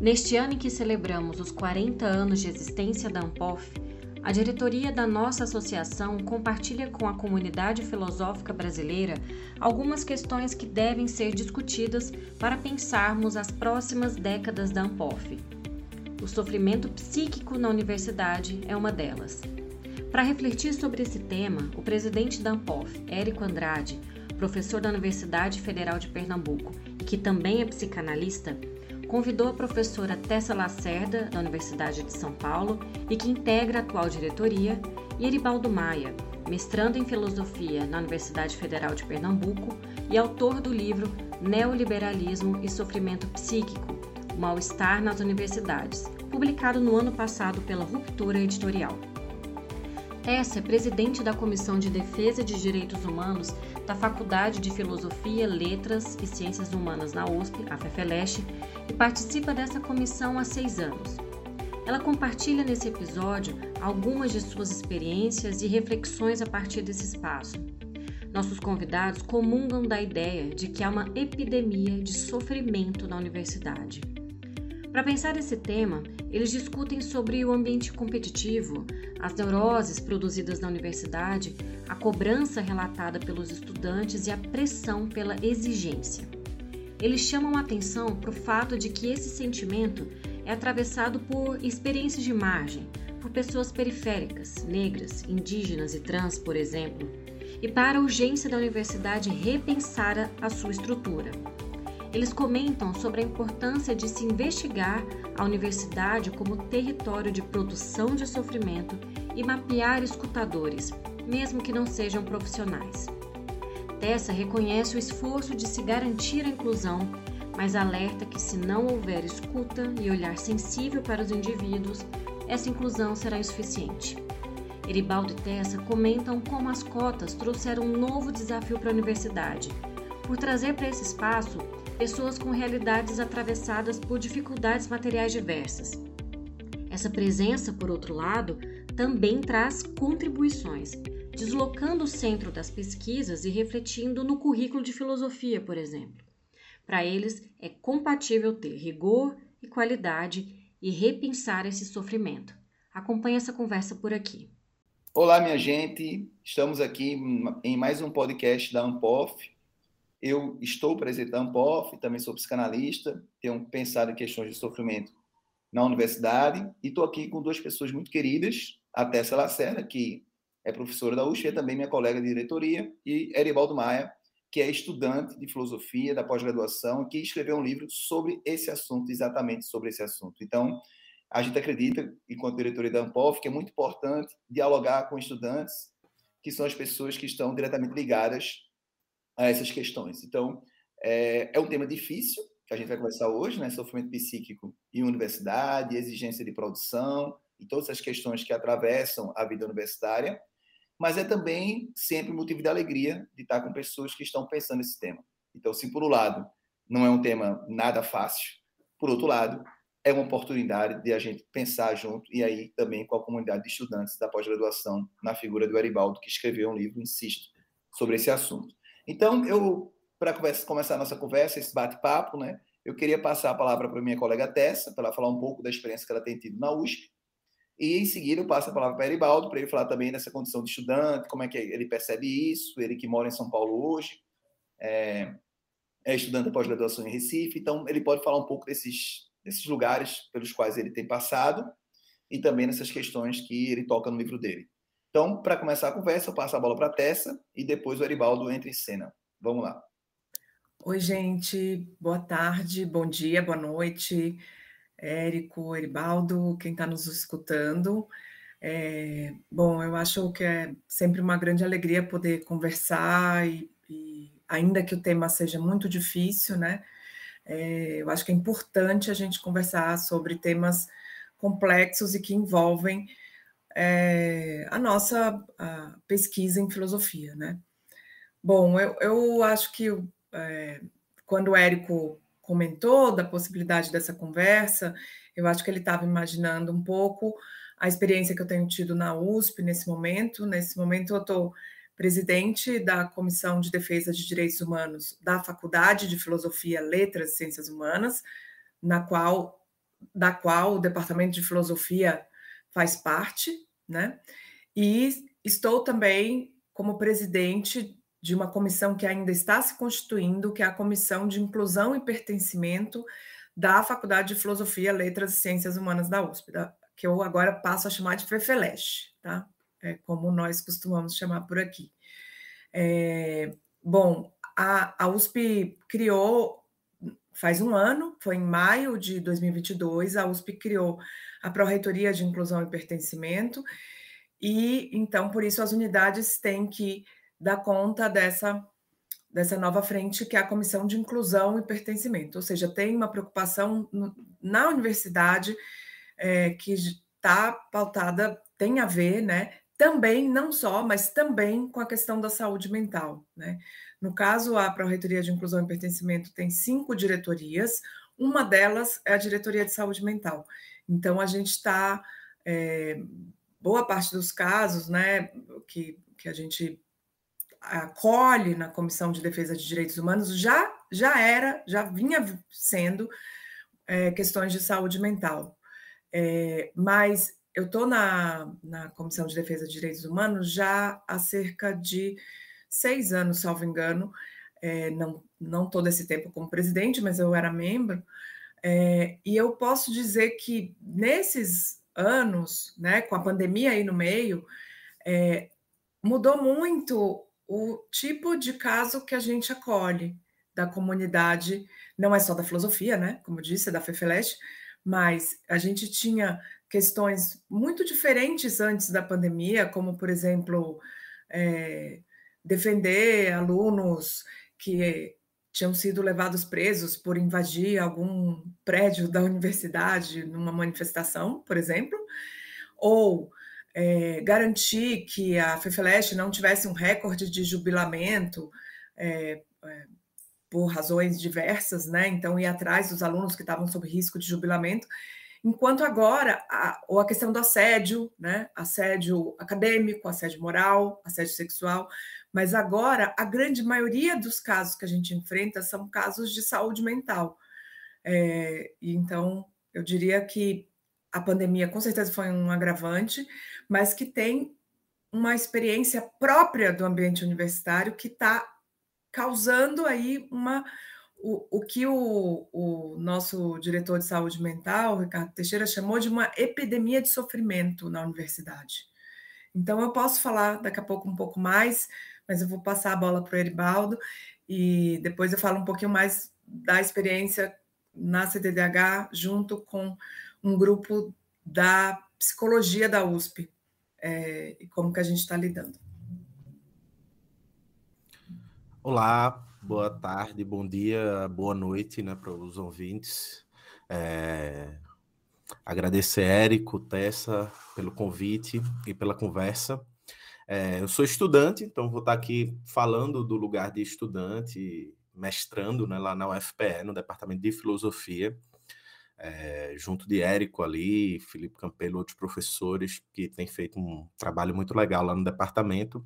Neste ano em que celebramos os 40 anos de existência da Ampof, a diretoria da nossa associação compartilha com a comunidade filosófica brasileira algumas questões que devem ser discutidas para pensarmos as próximas décadas da Ampof. O sofrimento psíquico na universidade é uma delas. Para refletir sobre esse tema, o presidente da Ampof, Érico Andrade, professor da Universidade Federal de Pernambuco e que também é psicanalista, convidou a professora Tessa Lacerda, da Universidade de São Paulo e que integra a atual diretoria, e Eribaldo Maia, mestrando em filosofia na Universidade Federal de Pernambuco e autor do livro Neoliberalismo e Sofrimento Psíquico, o Mal-Estar nas Universidades, publicado no ano passado pela Ruptura Editorial. Tessa é presidente da Comissão de Defesa de Direitos Humanos da Faculdade de Filosofia, Letras e Ciências Humanas na USP, a FEFELESH, e participa dessa comissão há 6 anos. Ela compartilha nesse episódio algumas de suas experiências e reflexões a partir desse espaço. Nossos convidados comungam da ideia de que há uma epidemia de sofrimento na universidade. Para pensar esse tema, eles discutem sobre o ambiente competitivo, as neuroses produzidas na universidade, a cobrança relatada pelos estudantes e a pressão pela exigência. Eles chamam a atenção para o fato de que esse sentimento é atravessado por experiências de margem, por pessoas periféricas, negras, indígenas e trans, por exemplo, e para a urgência da universidade repensar a sua estrutura. Eles comentam sobre a importância de se investigar a universidade como território de produção de sofrimento e mapear escutadores, mesmo que não sejam profissionais. Tessa reconhece o esforço de se garantir a inclusão, mas alerta que se não houver escuta e olhar sensível para os indivíduos, essa inclusão será insuficiente. Eribaldo e Tessa comentam como as cotas trouxeram um novo desafio para a universidade, por trazer para esse espaço pessoas com realidades atravessadas por dificuldades materiais diversas. Essa presença, por outro lado, também traz contribuições, deslocando o centro das pesquisas e refletindo no currículo de filosofia, por exemplo. Para eles, é compatível ter rigor e qualidade e repensar esse sofrimento. Acompanhe essa conversa por aqui. Olá, minha gente. Estamos aqui em mais um podcast da Ampof. Eu estou presidente da Ampof, também sou psicanalista, tenho pensado em questões de sofrimento na universidade e estou aqui com 2 pessoas muito queridas, a Tessa Lacerda, que é professora da USP, é também minha colega de diretoria, e Eribaldo Maia, que é estudante de filosofia da pós-graduação, que escreveu um livro sobre esse assunto, exatamente sobre esse assunto. Então, a gente acredita, enquanto diretoria da Ampof, que é muito importante dialogar com estudantes, que são as pessoas que estão diretamente ligadas a essas questões. Então, é um tema difícil, que a gente vai conversar hoje, né? Sofrimento psíquico em universidade, exigência de produção, e todas as questões que atravessam a vida universitária, mas é também sempre motivo de alegria de estar com pessoas que estão pensando nesse tema. Então, se por um lado não é um tema nada fácil, por outro lado, é uma oportunidade de a gente pensar junto, e aí também com a comunidade de estudantes da pós-graduação, na figura do Eribaldo, que escreveu um livro, insisto, sobre esse assunto. Então, para começar a nossa conversa, esse bate-papo, né, eu queria passar a palavra para a minha colega Tessa, para ela falar um pouco da experiência que ela tem tido na USP, e em seguida eu passo a palavra para Eribaldo, para ele falar também dessa condição de estudante, como é que ele percebe isso, ele que mora em São Paulo hoje, é estudante da pós-graduação em Recife, então ele pode falar um pouco desses lugares pelos quais ele tem passado e também nessas questões que ele toca no livro dele. Então, para começar a conversa, eu passo a bola para a Tessa e depois o Eribaldo entra em cena. Vamos lá. Oi, gente. Boa tarde, bom dia, boa noite. Érico, Eribaldo, quem está nos escutando. Bom, eu acho que é sempre uma grande alegria poder conversar e ainda que o tema seja muito difícil, né? Eu acho que é importante a gente conversar sobre temas complexos e que envolvem a nossa pesquisa em filosofia, né? Bom, eu acho que quando o Érico comentou da possibilidade dessa conversa, eu acho que ele estava imaginando um pouco a experiência que eu tenho tido na USP nesse momento. Nesse momento eu estou presidente da Comissão de Defesa de Direitos Humanos da Faculdade de Filosofia, Letras e Ciências Humanas, na qual da qual o Departamento de Filosofia faz parte, né? E estou também como presidente de uma comissão que ainda está se constituindo, que é a Comissão de Inclusão e Pertencimento da Faculdade de Filosofia, Letras e Ciências Humanas da USP, que eu agora passo a chamar de FEFELESH, tá? É como nós costumamos chamar por aqui. Bom, a USP criou, faz um ano, foi em maio de 2022, a USP criou a Pró-Reitoria de Inclusão e Pertencimento, e então, por isso, as unidades têm que dar conta dessa nova frente, que é a Comissão de Inclusão e Pertencimento, ou seja, tem uma preocupação na universidade que está pautada, tem a ver, né, também, não só, mas também com a questão da saúde mental, né? No caso, a Pró-Reitoria de Inclusão e Pertencimento tem 5 diretorias, uma delas é a Diretoria de Saúde Mental. Então, a gente está, boa parte dos casos, né, que a gente acolhe na Comissão de Defesa de Direitos Humanos, já vinha sendo questões de saúde mental. Mas eu estou na Comissão de Defesa de Direitos Humanos já há cerca de 6 anos, salvo engano, não todo esse tempo como presidente, mas eu era membro, e eu posso dizer que nesses anos, né, com a pandemia aí no meio, mudou muito o tipo de caso que a gente acolhe da comunidade, não é só da filosofia, né, como eu disse, é da FEFELESH, mas a gente tinha questões muito diferentes antes da pandemia, como, por exemplo, defender alunos que tinham sido levados presos por invadir algum prédio da universidade numa manifestação, por exemplo, ou garantir que a FEFELESH não tivesse um recorde de jubilamento por razões diversas, né? Então, ir atrás dos alunos que estavam sob risco de jubilamento, enquanto agora a questão do assédio, né? Assédio acadêmico, assédio moral, assédio sexual, mas agora a grande maioria dos casos que a gente enfrenta são casos de saúde mental. Então, eu diria que a pandemia com certeza foi um agravante, mas que tem uma experiência própria do ambiente universitário que está causando aí o que o nosso diretor de saúde mental, Ricardo Teixeira, chamou de uma epidemia de sofrimento na universidade. Então, eu posso falar daqui a pouco um pouco mais, mas eu vou passar a bola para o Eribaldo e depois eu falo um pouquinho mais da experiência na CDDH junto com um grupo da psicologia da USP e como que a gente está lidando. Olá, boa tarde, bom dia, boa noite, né, para os ouvintes. Agradecer Érico, Tessa, pelo convite e pela conversa. Eu sou estudante, então vou estar aqui falando do lugar de estudante, mestrando, né, lá na UFPE, no Departamento de Filosofia, junto de Érico ali, Felipe Campelo, outros professores que têm feito um trabalho muito legal lá no departamento.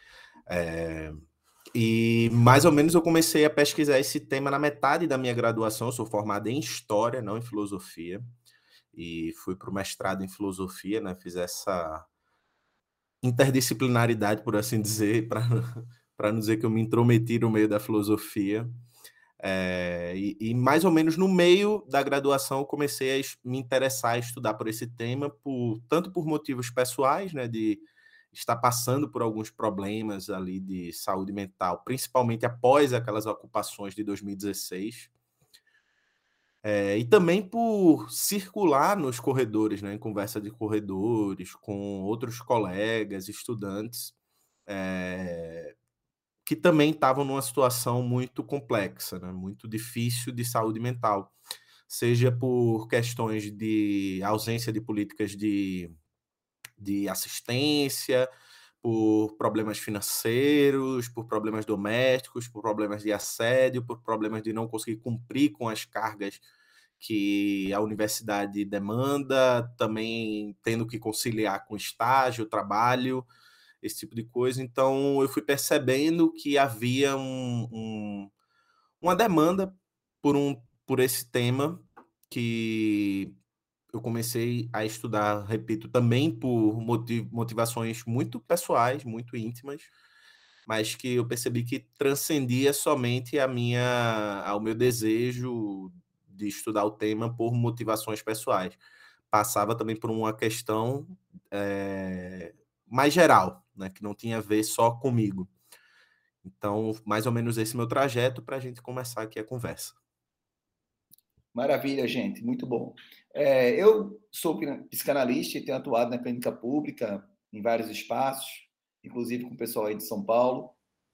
E mais ou menos eu comecei a pesquisar esse tema na metade da minha graduação. Eu sou formado em História, não em Filosofia, e fui para o mestrado em Filosofia, né? Fiz essa interdisciplinaridade, por assim dizer, para não dizer que eu me intrometi no meio da filosofia. E mais ou menos no meio da graduação eu comecei a me interessar a estudar por esse tema, tanto por motivos pessoais, né, de estar passando por alguns problemas ali de saúde mental, principalmente após aquelas ocupações de 2016, e também por circular nos corredores, né, em conversa de corredores, com outros colegas, estudantes, que também estavam numa situação muito complexa, né, muito difícil de saúde mental, seja por questões de ausência de políticas de assistência, por problemas financeiros, por problemas domésticos, por problemas de assédio, por problemas de não conseguir cumprir com as cargas que a universidade demanda, também tendo que conciliar com estágio, trabalho, esse tipo de coisa. Então, eu fui percebendo que havia uma demanda por esse tema que eu comecei a estudar, repito, também por motivações muito pessoais, muito íntimas, mas que eu percebi que transcendia somente ao meu desejo de estudar o tema por motivações pessoais. Passava também por uma questão mais geral, né, que não tinha a ver só comigo. Então, mais ou menos esse meu trajeto para a gente começar aqui a conversa. Maravilha, gente, muito bom. Eu sou psicanalista e tenho atuado na clínica pública em vários espaços, inclusive com o pessoal aí de São Paulo.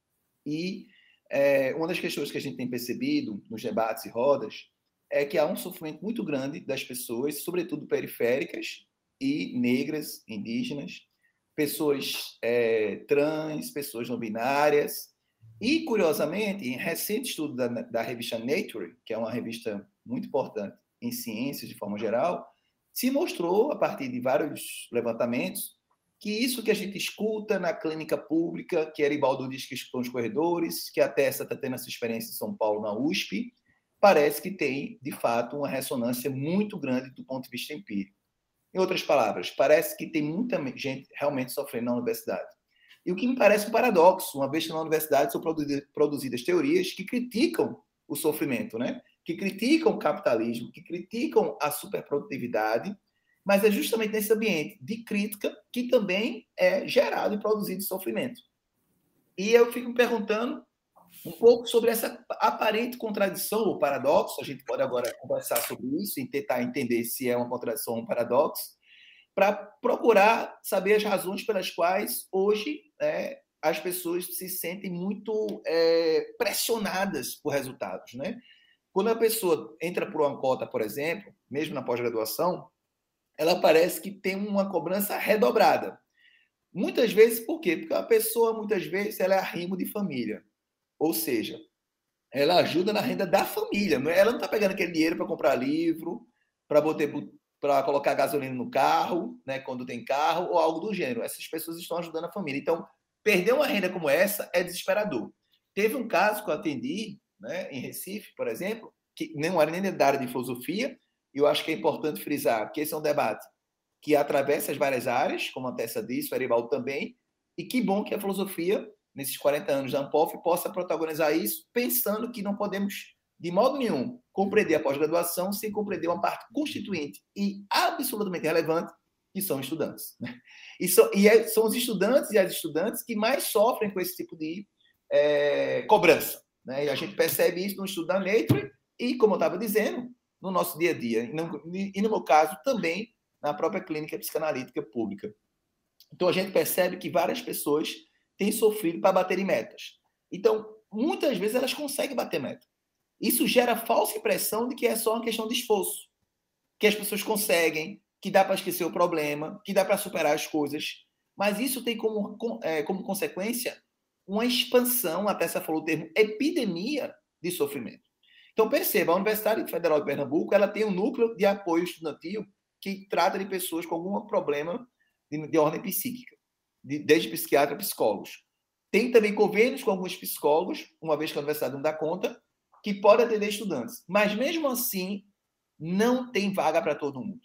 E uma das questões que a gente tem percebido nos debates e rodas é que há um sofrimento muito grande das pessoas, sobretudo periféricas e negras, indígenas, pessoas trans, pessoas não binárias. E, curiosamente, em recente estudo da revista Nature, que é uma revista muito importante em ciências de forma geral, se mostrou, a partir de vários levantamentos, que isso que a gente escuta na clínica pública, que Eribaldo diz que escuta nos corredores, que a Tessa está tendo essa experiência em São Paulo, na USP, parece que tem, de fato, uma ressonância muito grande do ponto de vista empírico. Em outras palavras, parece que tem muita gente realmente sofrendo na universidade. E o que me parece um paradoxo, uma vez que na universidade são produzidas teorias que criticam o sofrimento, né? Que criticam o capitalismo, que criticam a superprodutividade, mas é justamente nesse ambiente de crítica que também é gerado e produzido sofrimento. E eu fico me perguntando um pouco sobre essa aparente contradição ou paradoxo, a gente pode agora conversar sobre isso e tentar entender se é uma contradição ou um paradoxo, para procurar saber as razões pelas quais hoje as pessoas se sentem muito pressionadas por resultados, né? Quando a pessoa entra por uma cota, por exemplo, mesmo na pós-graduação, ela parece que tem uma cobrança redobrada. Muitas vezes, por quê? Porque a pessoa, muitas vezes, ela é arrimo de família. Ou seja, ela ajuda na renda da família. Ela não está pegando aquele dinheiro para comprar livro, para colocar gasolina no carro, né, quando tem carro, ou algo do gênero. Essas pessoas estão ajudando a família. Então, perder uma renda como essa é desesperador. Teve um caso que eu atendi, né, em Recife, por exemplo, que não era nem da área de filosofia, e eu acho que é importante frisar que esse é um debate que atravessa as várias áreas, como a Tessa disse, o Eribaldo também, e que bom que a filosofia, nesses 40 anos da Ampof, possa protagonizar isso, pensando que não podemos, de modo nenhum, compreender a pós-graduação sem compreender uma parte constituinte e absolutamente relevante, que são estudantes. Né? São os estudantes e as estudantes que mais sofrem com esse tipo de cobrança. Né? E a gente percebe isso no estudo da Nature e, como eu estava dizendo, no nosso dia a dia. E no meu caso, também na própria clínica psicanalítica pública. Então, a gente percebe que várias pessoas têm sofrido para baterem metas. Então, muitas vezes elas conseguem bater meta. Isso gera falsa impressão de que é só uma questão de esforço, que as pessoas conseguem, que dá para esquecer o problema, que dá para superar as coisas. Mas isso tem como consequência uma expansão, até você falou o termo, epidemia de sofrimento. Então, perceba, a Universidade Federal de Pernambuco ela tem um núcleo de apoio estudantil que trata de pessoas com algum problema de ordem psíquica, desde psiquiatra a psicólogos. Tem também convênios com alguns psicólogos, uma vez que a universidade não dá conta, que podem atender estudantes. Mas, mesmo assim, não tem vaga para todo mundo.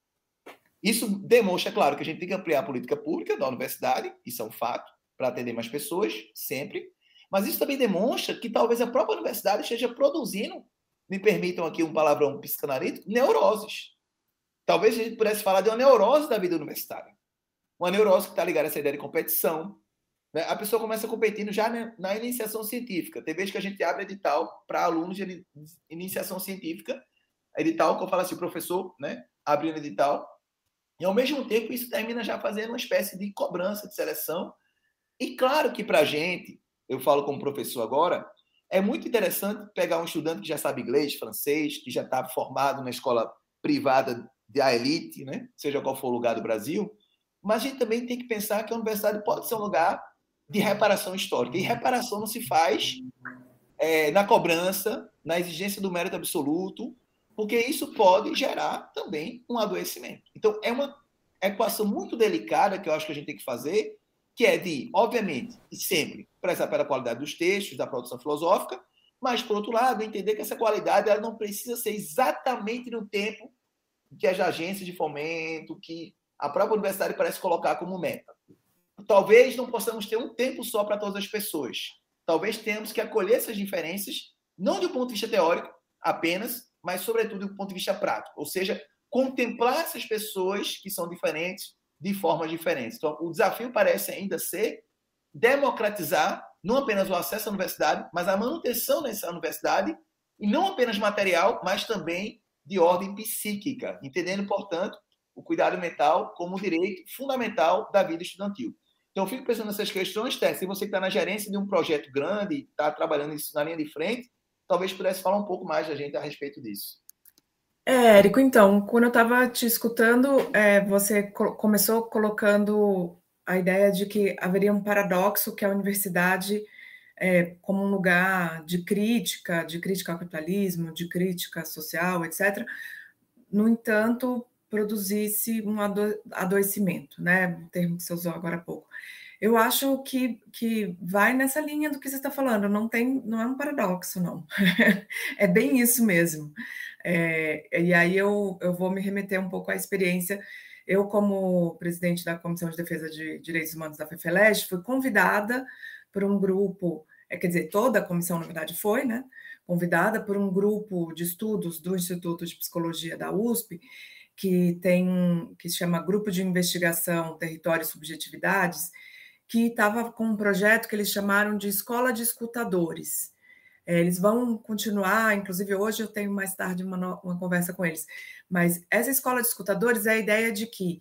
Isso demonstra, claro, que a gente tem que ampliar a política pública da universidade, isso é um fato, para atender mais pessoas, sempre. Mas isso também demonstra que talvez a própria universidade esteja produzindo, me permitam aqui um palavrão psicanalítico, neuroses. Talvez a gente pudesse falar de uma neurose da vida universitária. Uma neurose que está ligada a essa ideia de competição. Né? A pessoa começa competindo já na iniciação científica. Tem vezes que a gente abre edital para alunos de iniciação científica, edital que eu falo assim, professor, né, abrindo edital, e ao mesmo tempo isso termina já fazendo uma espécie de cobrança de seleção. E claro que para a gente, eu falo como professor agora, é muito interessante pegar um estudante que já sabe inglês, francês, que já está formado na escola privada da elite, né? Seja qual for o lugar do Brasil, mas a gente também tem que pensar que a universidade pode ser um lugar de reparação histórica. E reparação não se faz na cobrança, na exigência do mérito absoluto, porque isso pode gerar também um adoecimento. Então, é uma equação muito delicada que eu acho que a gente tem que fazer, que é de, obviamente, e sempre, prezar pela qualidade dos textos, da produção filosófica, mas, por outro lado, entender que essa qualidade ela não precisa ser exatamente no tempo que as agências de fomento, que a própria universidade parece colocar como meta. Talvez não possamos ter um tempo só para todas as pessoas. Talvez tenhamos que acolher essas diferenças, não do ponto de vista teórico apenas, mas, sobretudo, do ponto de vista prático. Ou seja, contemplar essas pessoas que são diferentes de formas diferentes. Então, o desafio parece ainda ser democratizar não apenas o acesso à universidade, mas a manutenção nessa universidade, e não apenas material, mas também de ordem psíquica, entendendo, portanto, o cuidado mental como um direito fundamental da vida estudantil. Então, eu fico pensando nessas questões, Tess, se você está na gerência de um projeto grande, está trabalhando isso na linha de frente, talvez pudesse falar um pouco mais da gente a respeito disso. Érico, então, quando eu estava te escutando, você começou colocando a ideia de que haveria um paradoxo que a universidade, como um lugar de crítica ao capitalismo, de crítica social, etc., no entanto, produzisse um adoecimento, né? O termo que você usou agora há pouco. Eu acho que vai nessa linha do que você está falando, não é um paradoxo, não. É bem isso mesmo. E aí eu vou me remeter um pouco à experiência. Eu, como presidente da Comissão de Defesa de Direitos Humanos da FEFELESH, fui convidada por um grupo, quer dizer, toda a comissão, na verdade, foi, né? Convidada por um grupo de estudos do Instituto de Psicologia da USP, que se chama Grupo de Investigação Território e Subjetividades, que estava com um projeto que eles chamaram de Escola de Escutadores. Eles vão continuar, inclusive hoje eu tenho mais tarde uma conversa com eles, mas essa Escola de Escutadores é a ideia de que,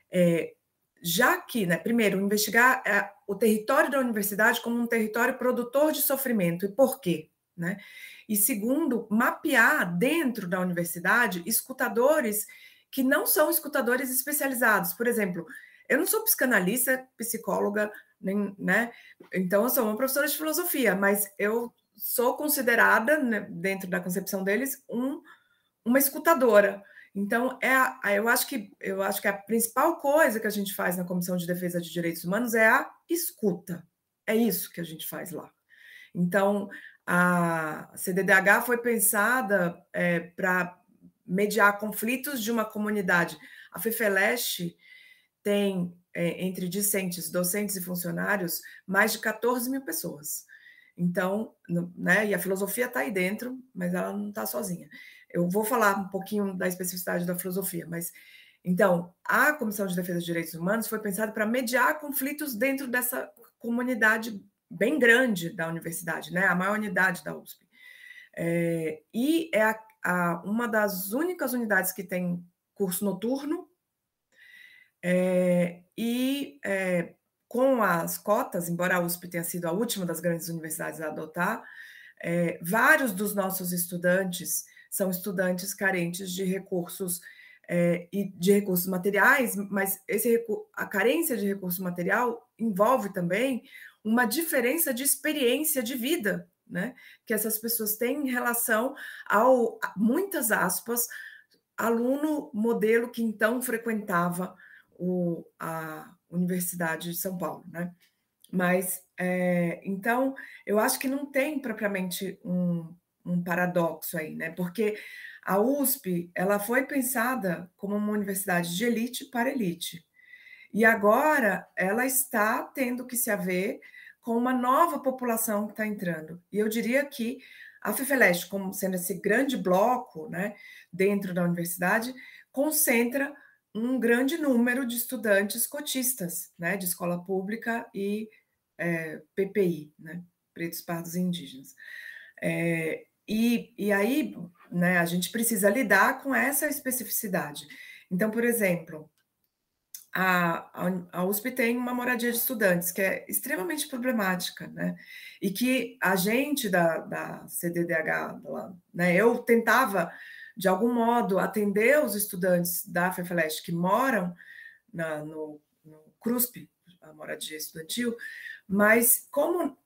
já que, né, primeiro, investigar o território da universidade como um território produtor de sofrimento, e por quê? Né? E segundo, mapear dentro da universidade escutadores que não são escutadores especializados. Por exemplo, eu não sou psicanalista, psicóloga, né? Então eu sou uma professora de filosofia, mas eu sou considerada, né, dentro da concepção deles, uma escutadora. Então, eu acho que a principal coisa que a gente faz na Comissão de Defesa de Direitos Humanos é a escuta. É isso que a gente faz lá. Então, a CDDH foi pensada para mediar conflitos de uma comunidade. A FEFELESH tem, entre discentes, docentes e funcionários, mais de 14 mil pessoas. Então, né, e a filosofia está aí dentro, mas ela não está sozinha. Eu vou falar um pouquinho da especificidade da filosofia, mas... Então, a Comissão de Defesa dos Direitos Humanos foi pensada para mediar conflitos dentro dessa comunidade bem grande da universidade, né, a maior unidade da USP. E é uma das únicas unidades que tem curso noturno, com as cotas, embora a USP tenha sido a última das grandes universidades a adotar, vários dos nossos estudantes são estudantes carentes de recursos e de recursos materiais, mas a carência de recurso material envolve também uma diferença de experiência de vida, né, que essas pessoas têm em relação ao, muitas aspas, aluno modelo que então frequentava a Universidade de São Paulo, né? Mas, então, eu acho que não tem propriamente um paradoxo aí, né? Porque a USP, ela foi pensada como uma universidade de elite para elite. E agora ela está tendo que se haver com uma nova população que está entrando. E eu diria que a FEFELESH, como sendo esse grande bloco, né, dentro da universidade, concentra um grande número de estudantes cotistas, né, de escola pública e PPI, né, pretos, pardos e indígenas. E aí, né, a gente precisa lidar com essa especificidade. Então, por exemplo, a USP tem uma moradia de estudantes que é extremamente problemática, né? E que a gente da CDDH, né, eu tentava, de algum modo, atender os estudantes da FEFELESH que moram no CRUSP, a moradia estudantil, mas como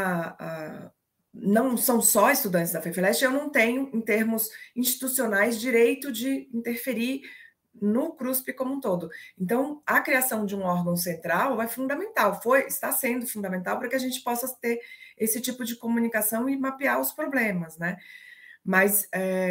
não são só estudantes da FEFELESH, eu não tenho, em termos institucionais, direito de interferir no CRUSP como um todo. Então, a criação de um órgão central é fundamental, está sendo fundamental para que a gente possa ter esse tipo de comunicação e mapear os problemas, né? Mas,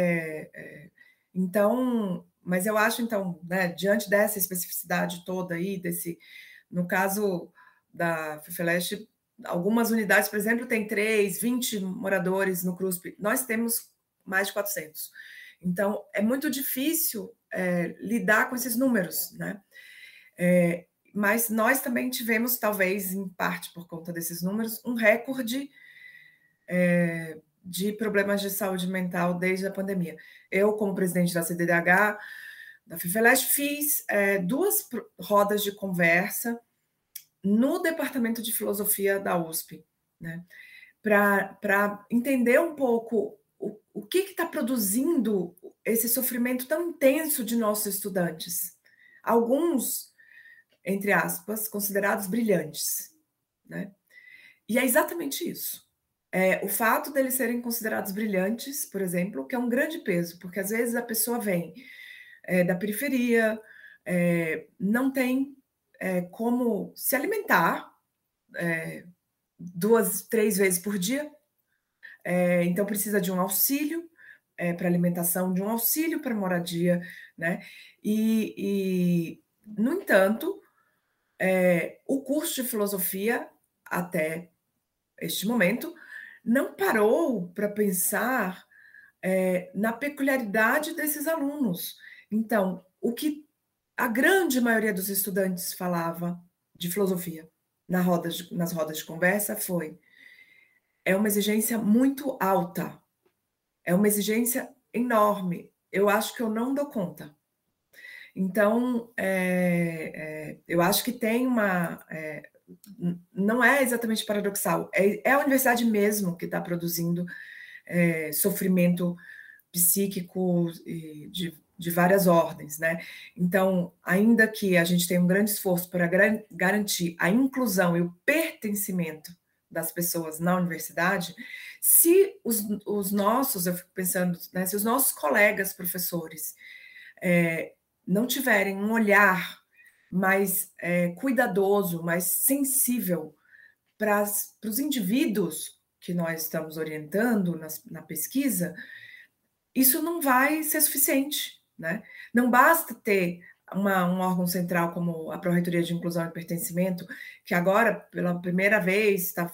mas eu acho, então, né, diante dessa especificidade toda aí, no caso da FEFELESH, algumas unidades, por exemplo, tem 20 moradores no CRUSP, nós temos mais de 400. Então, é muito difícil lidar com esses números, né? Mas nós também tivemos, talvez, em parte por conta desses números, um recorde de problemas de saúde mental desde a pandemia. Eu, como presidente da CDDH, da FEFELESH, fiz 2 rodas de conversa no Departamento de Filosofia da USP, né? Para entender um pouco o que está produzindo esse sofrimento tão intenso de nossos estudantes. Alguns, entre aspas, considerados brilhantes, né? E é exatamente isso. O fato deles serem considerados brilhantes, por exemplo, que é um grande peso, porque às vezes a pessoa vem da periferia, não tem como se alimentar 2, 3 vezes por dia, então precisa de um auxílio para alimentação, de um auxílio para moradia, né? E no entanto, o curso de filosofia, até este momento, não parou para pensar na peculiaridade desses alunos. Então, o que a grande maioria dos estudantes falava de filosofia nas rodas de conversa é uma exigência muito alta, é uma exigência enorme. Eu acho que eu não dou conta. Então, eu acho que tem não é exatamente paradoxal, é a universidade mesmo que está produzindo sofrimento psíquico de várias ordens, né? Então, ainda que a gente tenha um grande esforço para garantir a inclusão e o pertencimento das pessoas na universidade, se os nossos, eu fico pensando, né, se os nossos colegas professores não tiverem um olhar mais cuidadoso, mais sensível para os indivíduos que nós estamos orientando na pesquisa, isso não vai ser suficiente, né? Não basta ter um órgão central como a Pró-Reitoria de Inclusão e Pertencimento, que agora, pela primeira vez, está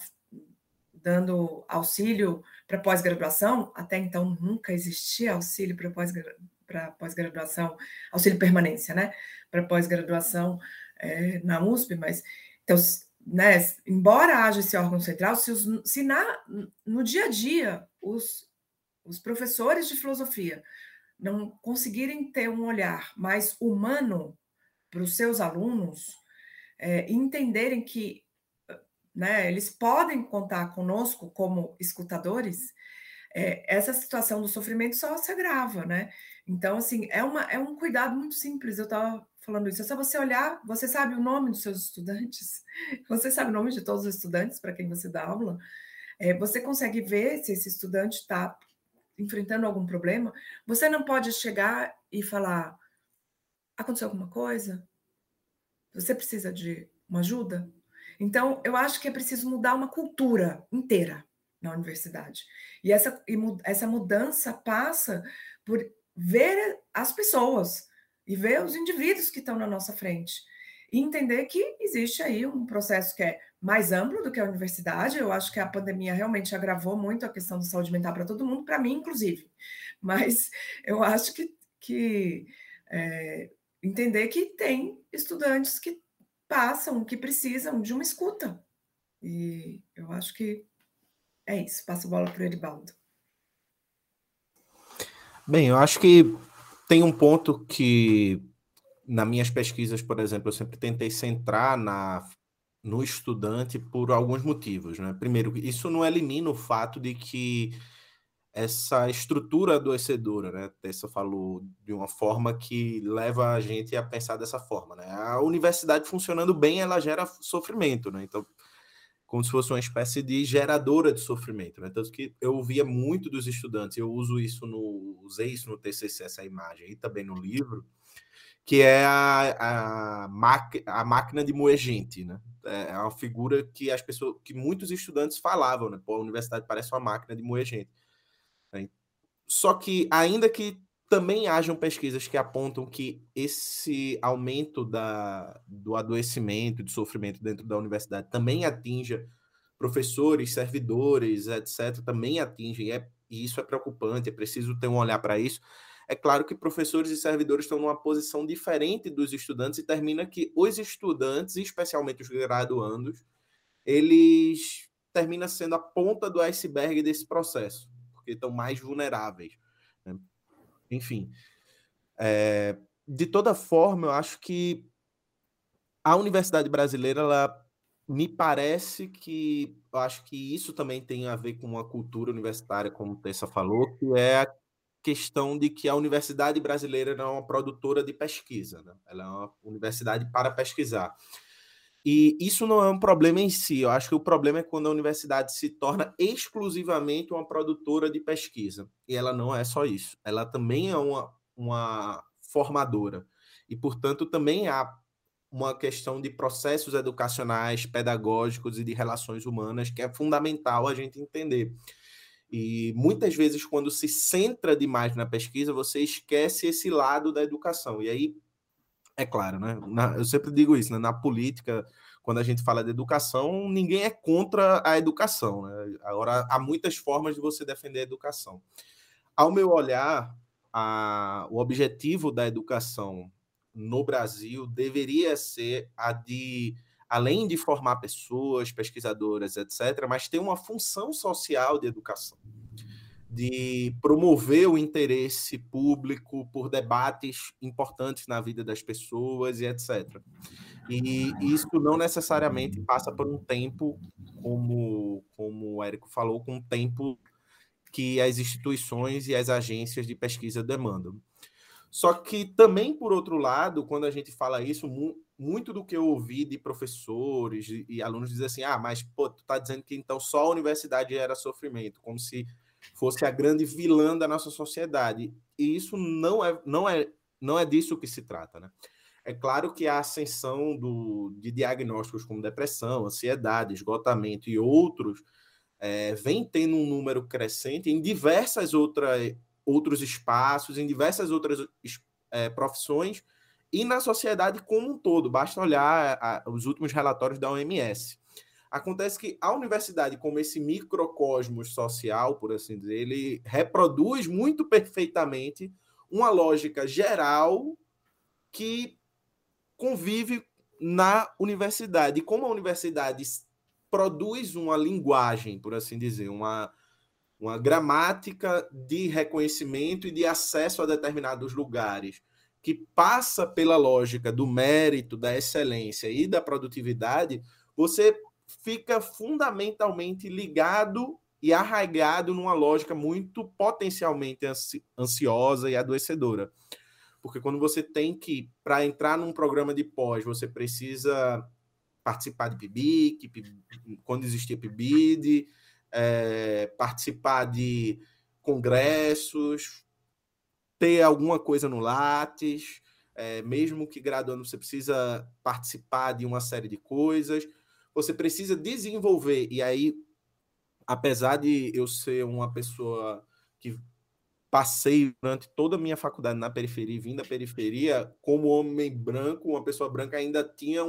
dando auxílio para pós-graduação. Até então nunca existia auxílio para pós-graduação, auxílio permanência, né? Para pós-graduação na USP, mas então, né, embora haja esse órgão central, se no dia a dia os professores de filosofia não conseguirem ter um olhar mais humano para os seus alunos, e entenderem que, né, eles podem contar conosco como escutadores, essa situação do sofrimento só se agrava, né? Então, assim, é um cuidado muito simples. Eu estava falando isso. É só você olhar, você sabe o nome dos seus estudantes, você sabe o nome de todos os estudantes para quem você dá aula, você consegue ver se esse estudante está enfrentando algum problema. Você não pode chegar e falar: aconteceu alguma coisa? Você precisa de uma ajuda? Então, eu acho que é preciso mudar uma cultura inteira na universidade. E essa mudança passa por ver as pessoas e ver os indivíduos que estão na nossa frente. E entender que existe aí um processo que é mais amplo do que a universidade. Eu acho que a pandemia realmente agravou muito a questão da saúde mental para todo mundo, para mim, inclusive. Mas eu acho que entender que tem estudantes que precisam de uma escuta. E eu acho que é isso. Passo a bola para o Eribaldo. Bem, eu acho que tem um ponto que, nas minhas pesquisas, por exemplo, eu sempre tentei centrar no estudante por alguns motivos, né? Primeiro, isso não elimina o fato de que essa estrutura adoecedora, né? Tessa falou de uma forma que leva a gente a pensar dessa forma, né? A universidade funcionando bem, ela gera sofrimento, né? Então, como se fosse uma espécie de geradora de sofrimento, né? Tanto que eu ouvia muito dos estudantes, usei isso no TCC, essa imagem, e também no livro, que é a máquina de moer gente, né? É uma figura que as pessoas, que muitos estudantes falavam, né? Pô, a universidade parece uma máquina de moer gente. Só que, ainda que também hajam pesquisas que apontam que esse aumento do adoecimento, do sofrimento dentro da universidade também atinja professores, servidores, etc., também atingem, e isso é preocupante, é preciso ter um olhar para isso. É claro que professores e servidores estão numa posição diferente dos estudantes e termina que os estudantes, especialmente os graduandos, eles terminam sendo a ponta do iceberg desse processo, porque estão mais vulneráveis, né? Enfim, de toda forma, eu acho que a universidade brasileira, ela me parece que, eu acho que isso também tem a ver com uma cultura universitária, como o Tessa falou, que é a questão de que a universidade brasileira não é uma produtora de pesquisa, né? Ela é uma universidade para pesquisar. E isso não é um problema em si. Eu acho que o problema é quando a universidade se torna exclusivamente uma produtora de pesquisa. E ela não é só isso. Ela também é uma formadora. E, portanto, também há uma questão de processos educacionais, pedagógicos e de relações humanas que é fundamental a gente entender. E muitas vezes, quando se centra demais na pesquisa, você esquece esse lado da educação. E aí, é claro, né? Eu sempre digo isso, né? Na política, quando a gente fala de educação, ninguém é contra a educação, né? Agora, há muitas formas de você defender a educação. Ao meu olhar, o objetivo da educação no Brasil deveria ser a de, além de formar pessoas, pesquisadoras, etc., mas ter uma função social de educação, de promover o interesse público por debates importantes na vida das pessoas e etc. E isso não necessariamente passa por um tempo, como o Érico falou, com um tempo que as instituições e as agências de pesquisa demandam. Só que também, por outro lado, quando a gente fala isso, muito do que eu ouvi de professores e alunos dizer assim, mas pô, tu tá dizendo que então só a universidade era sofrimento, como se fosse a grande vilã da nossa sociedade. E isso não é disso que se trata, né? É claro que a ascensão de diagnósticos como depressão, ansiedade, esgotamento e outros vem tendo um número crescente em diversas outros espaços, em diversas outras profissões e na sociedade como um todo. Basta olhar os últimos relatórios da OMS. Acontece que a universidade, como esse microcosmos social, por assim dizer, ele reproduz muito perfeitamente uma lógica geral que convive na universidade. E como a universidade produz uma linguagem, por assim dizer, uma gramática de reconhecimento e de acesso a determinados lugares, que passa pela lógica do mérito, da excelência e da produtividade, você fica fundamentalmente ligado e arraigado numa lógica muito potencialmente ansiosa e adoecedora. Porque quando você tem que, para entrar num programa de pós, você precisa participar de PIBIC, quando existia PIBID, participar de congressos, ter alguma coisa no Lattes, mesmo que graduando você precisa participar de uma série de coisas, você precisa desenvolver, e aí, apesar de eu ser uma pessoa que passei durante toda a minha faculdade na periferia e vim da periferia, como homem branco, uma pessoa branca ainda tinha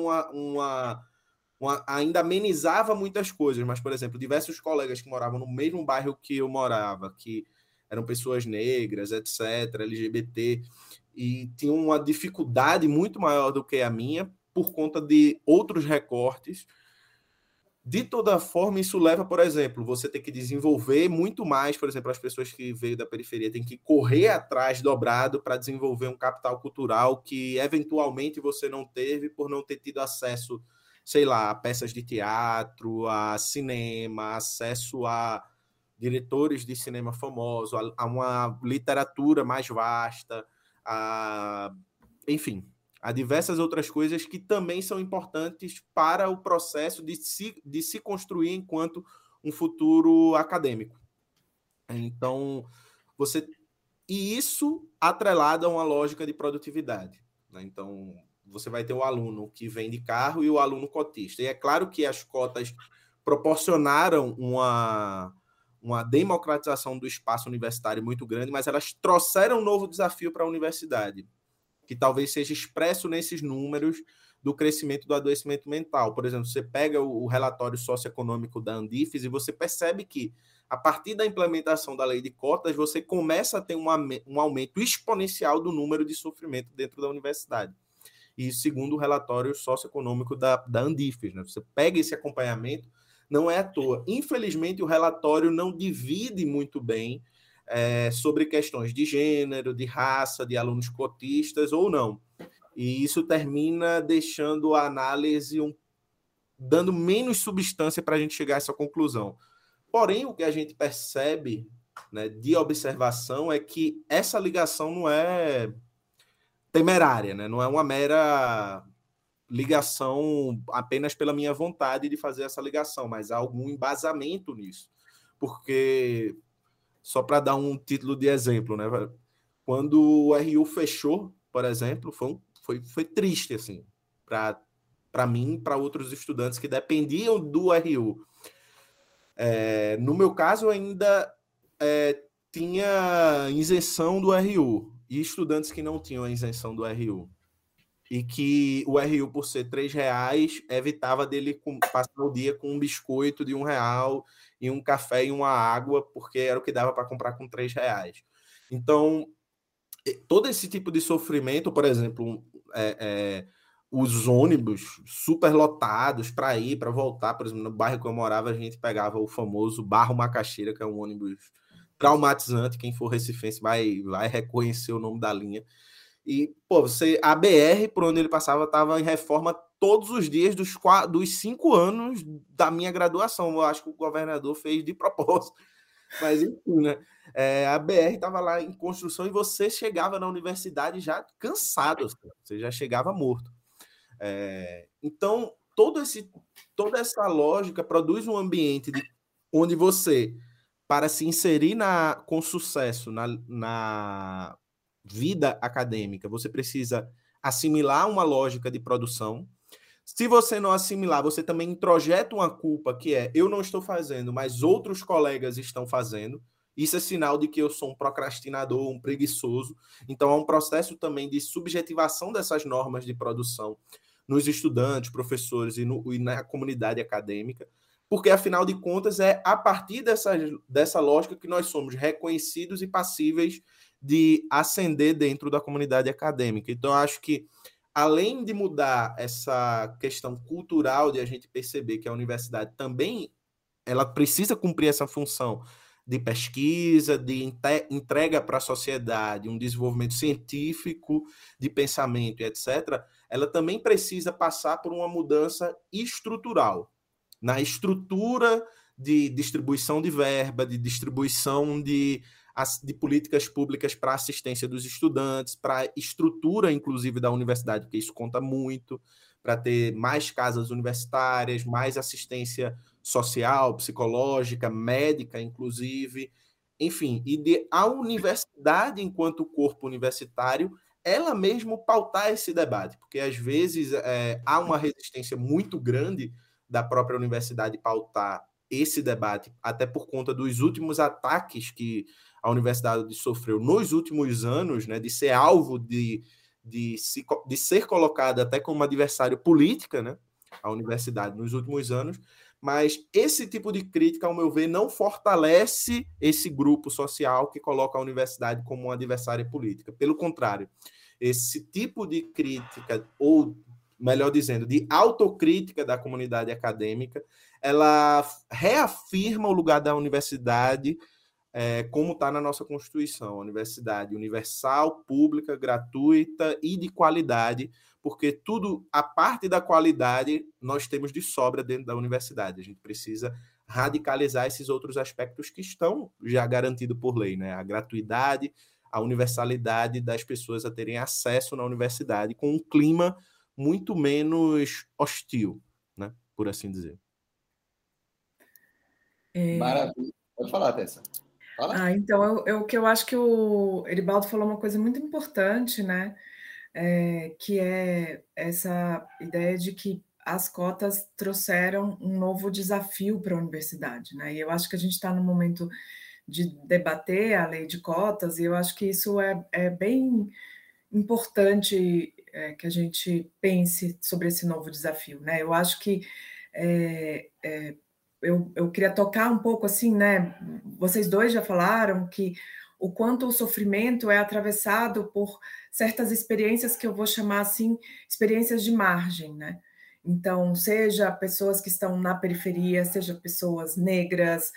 ainda amenizava muitas coisas, mas, por exemplo, diversos colegas que moravam no mesmo bairro que eu morava, que eram pessoas negras, etc., LGBT, e tinham uma dificuldade muito maior do que a minha, por conta de outros recortes. De toda forma, isso leva, por exemplo, você ter que desenvolver muito mais, por exemplo, as pessoas que veio da periferia têm que correr atrás dobrado para desenvolver um capital cultural que, eventualmente, você não teve por não ter tido acesso, sei lá, a peças de teatro, a cinema, acesso a diretores de cinema famosos, a uma literatura mais vasta, enfim, há diversas outras coisas que também são importantes para o processo de se construir enquanto um futuro acadêmico. Então, e isso atrelado a uma lógica de produtividade. né? Então, você vai ter o aluno que vem de carro e o aluno cotista. E é claro que as cotas proporcionaram uma democratização do espaço universitário muito grande, mas elas trouxeram um novo desafio para a universidade, que talvez seja expresso nesses números do crescimento do adoecimento mental. Por exemplo, você pega o relatório socioeconômico da Andifes e você percebe que, a partir da implementação da lei de cotas, você começa a ter um aumento exponencial do número de sofrimento dentro da universidade. E segundo o relatório socioeconômico da Andifes, né? Você pega esse acompanhamento, não é à toa. Infelizmente, o relatório não divide muito bem sobre questões de gênero, de raça, de alunos cotistas ou não. E isso termina deixando a análise dando menos substância para a gente chegar a essa conclusão. Porém, o que a gente percebe, né, de observação é que essa ligação não é temerária, né? Não é uma mera ligação apenas pela minha vontade de fazer essa ligação, mas há algum embasamento nisso. Porque, só para dar um título de exemplo, né? Quando o RU fechou, por exemplo, foi triste, assim, para mim e para outros estudantes que dependiam do RU. No meu caso, ainda tinha isenção do RU, e estudantes que não tinham a isenção do RU. E que o RU, por ser R$3, evitava dele passar o dia com um biscoito de R$1 e um café e uma água, porque era o que dava para comprar com R$3. Então, todo esse tipo de sofrimento, por exemplo, os ônibus super lotados para ir, para voltar, por exemplo, no bairro que eu morava, a gente pegava o famoso Barro Macaxeira, que é um ônibus traumatizante, quem for recifense vai reconhecer o nome da linha. E, pô, a BR, por onde ele passava, estava em reforma todos os dias dos 5 anos da minha graduação. Eu acho que o governador fez de propósito. Mas, enfim, né? A BR estava lá em construção e você chegava na universidade já cansado. Você já chegava morto. Então, toda essa lógica produz um ambiente onde você, para se inserir com sucesso na vida acadêmica, você precisa assimilar uma lógica de produção. Se você não assimilar, você também introjeta uma culpa que eu não estou fazendo, mas outros colegas estão fazendo. Isso é sinal de que eu sou um procrastinador, um preguiçoso. Então, há um processo também de subjetivação dessas normas de produção nos estudantes, professores e na comunidade acadêmica, porque, afinal de contas, é a partir dessa lógica que nós somos reconhecidos e passíveis de ascender dentro da comunidade acadêmica. Então, acho que, além de mudar essa questão cultural de a gente perceber que a universidade também ela precisa cumprir essa função de pesquisa, de entrega para a sociedade, um desenvolvimento científico, de pensamento, etc., ela também precisa passar por uma mudança estrutural, na estrutura de distribuição de verba, de distribuição de políticas públicas para assistência dos estudantes, para a estrutura, inclusive, da universidade, porque isso conta muito, para ter mais casas universitárias, mais assistência social, psicológica, médica, inclusive, enfim, e a universidade, enquanto corpo universitário, ela mesmo pautar esse debate, porque às vezes há uma resistência muito grande da própria universidade pautar esse debate, até por conta dos últimos ataques que a universidade sofreu nos últimos anos, né, de ser alvo de ser colocada até como adversário política, né, a universidade nos últimos anos, mas esse tipo de crítica, ao meu ver, não fortalece esse grupo social que coloca a universidade como uma adversária política. Pelo contrário, esse tipo de crítica, ou melhor dizendo, de autocrítica da comunidade acadêmica, ela reafirma o lugar da universidade como está na nossa Constituição, a universidade universal, pública, gratuita e de qualidade, porque tudo, a parte da qualidade, nós temos de sobra dentro da universidade. A gente precisa radicalizar esses outros aspectos que estão já garantidos por lei, né? A gratuidade, a universalidade das pessoas a terem acesso na universidade com um clima muito menos hostil, né? Por assim dizer. Maravilha. Pode falar, Tessa. Então, o que eu acho que o Eribaldo falou uma coisa muito importante, né? que é essa ideia de que as cotas trouxeram um novo desafio para a universidade, né? E eu acho que a gente está no momento de debater a lei de cotas, e eu acho que isso é bem importante que a gente pense sobre esse novo desafio, né? Eu acho que eu queria tocar um pouco assim, né? Vocês dois já falaram que o quanto o sofrimento é atravessado por certas experiências que eu vou chamar assim, experiências de margem, né? Então, seja pessoas que estão na periferia, seja pessoas negras,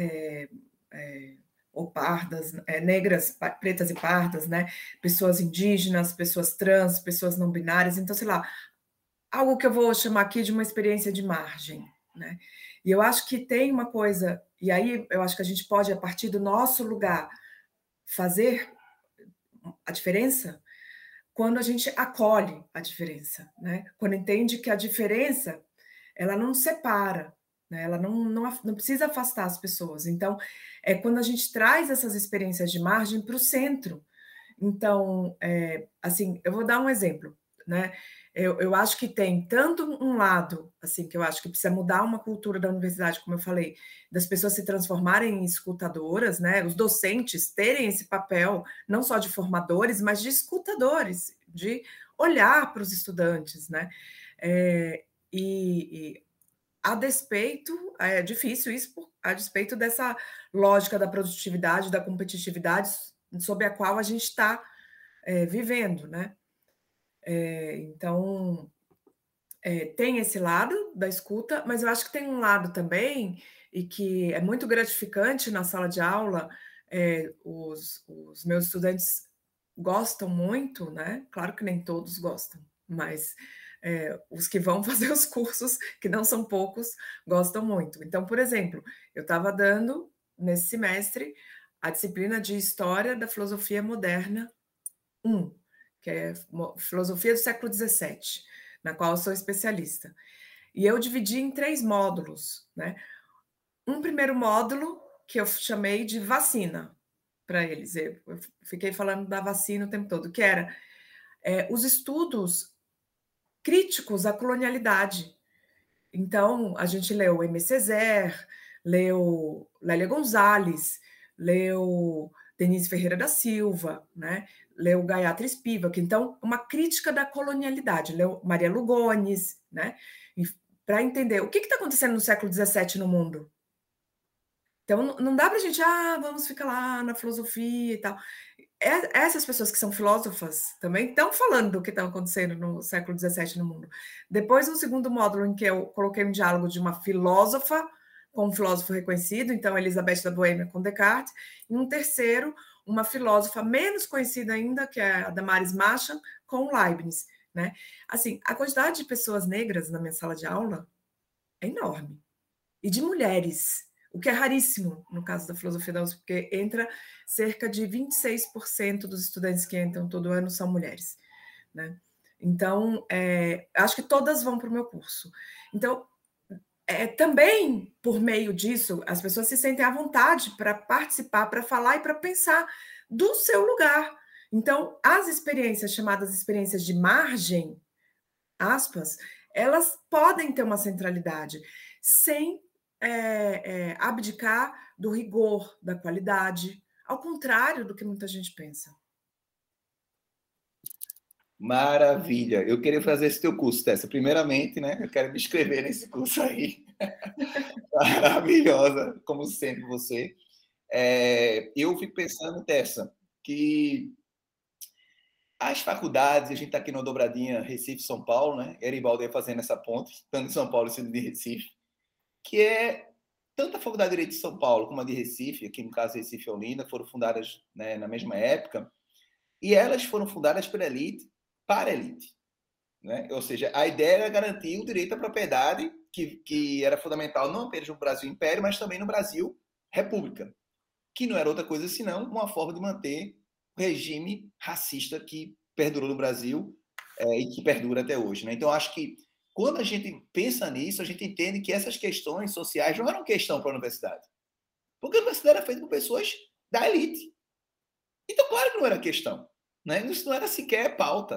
ou pardas, negras, pretas e pardas, né? Pessoas indígenas, pessoas trans, pessoas não binárias. Então, sei lá, algo que eu vou chamar aqui de uma experiência de margem, né? E eu acho que tem uma coisa, e aí eu acho que a gente pode, a partir do nosso lugar, fazer a diferença quando a gente acolhe a diferença, né? Quando entende que a diferença, ela não separa, né? Ela não precisa afastar as pessoas. Então, é quando a gente traz essas experiências de margem para o centro. Então, assim, eu vou dar um exemplo, né? Eu acho que tem tanto um lado, assim, que eu acho que precisa mudar uma cultura da universidade, como eu falei, das pessoas se transformarem em escutadoras, né? Os docentes terem esse papel, não só de formadores, mas de escutadores, de olhar para os estudantes, né? E a despeito, é difícil isso, a despeito dessa lógica da produtividade, da competitividade, sob a qual a gente está vivendo, né? Então, tem esse lado da escuta, mas eu acho que tem um lado também, e que é muito gratificante na sala de aula, os meus estudantes gostam muito, né? Claro que nem todos gostam, mas os que vão fazer os cursos, que não são poucos, gostam muito. Então, por exemplo, eu estava dando, nesse semestre, a disciplina de História da Filosofia Moderna 1, que é Filosofia do século XVII, na qual eu sou especialista. E eu dividi em 3 módulos, né? Um primeiro módulo que eu chamei de vacina para eles. Eu fiquei falando da vacina o tempo todo, que era os estudos críticos à colonialidade. Então, a gente leu Aimé Césaire, leu Lélia Gonzalez, leu Denise Ferreira da Silva, né? Leu Gayatri Spivak. Então, uma crítica da colonialidade. Leu Maria Lugones, né? Para entender o que está acontecendo no século XVII no mundo. Então, não dá para a gente, vamos ficar lá na filosofia e tal. Essas pessoas que são filósofas também estão falando do que está acontecendo no século XVII no mundo. Depois, um segundo módulo em que eu coloquei um diálogo de uma filósofa com um filósofo reconhecido, então Elizabeth da Boêmia com Descartes, e um terceiro, uma filósofa menos conhecida ainda, que é a Damaris Machan, com Leibniz, né? Assim, a quantidade de pessoas negras na minha sala de aula é enorme. E de mulheres, o que é raríssimo no caso da filosofia da USP, porque entra cerca de 26% dos estudantes que entram todo ano são mulheres, né? Então, acho que todas vão para o meu curso. Então, também, por meio disso, as pessoas se sentem à vontade para participar, para falar e para pensar do seu lugar. Então, as experiências chamadas experiências de margem, aspas, elas podem ter uma centralidade, sem abdicar do rigor, da qualidade, ao contrário do que muita gente pensa. Maravilha! Eu queria fazer esse teu curso, Tessa. Primeiramente, né? Eu quero me inscrever nesse curso aí. Maravilhosa, como sempre, você. Eu fico pensando, Tessa, que as faculdades, a gente está aqui na dobradinha Recife-São Paulo, né? Eribaldo ia fazendo essa ponte, tanto de São Paulo sendo de Recife, que é tanto a Faculdade de Direito de São Paulo como a de Recife, aqui no caso Recife e Olinda, foram fundadas, né, na mesma época, e elas foram fundadas pela elite, para a elite, né? Ou seja, a ideia era garantir o direito à propriedade, que era fundamental não apenas no Brasil Império, mas também no Brasil República, que não era outra coisa senão uma forma de manter o regime racista que perdurou no Brasil e que perdura até hoje, né? Então, acho que quando a gente pensa nisso, a gente entende que essas questões sociais não eram questão para a universidade, porque a universidade era feita por pessoas da elite. Então, claro que não era questão, né? Isso não era sequer pauta.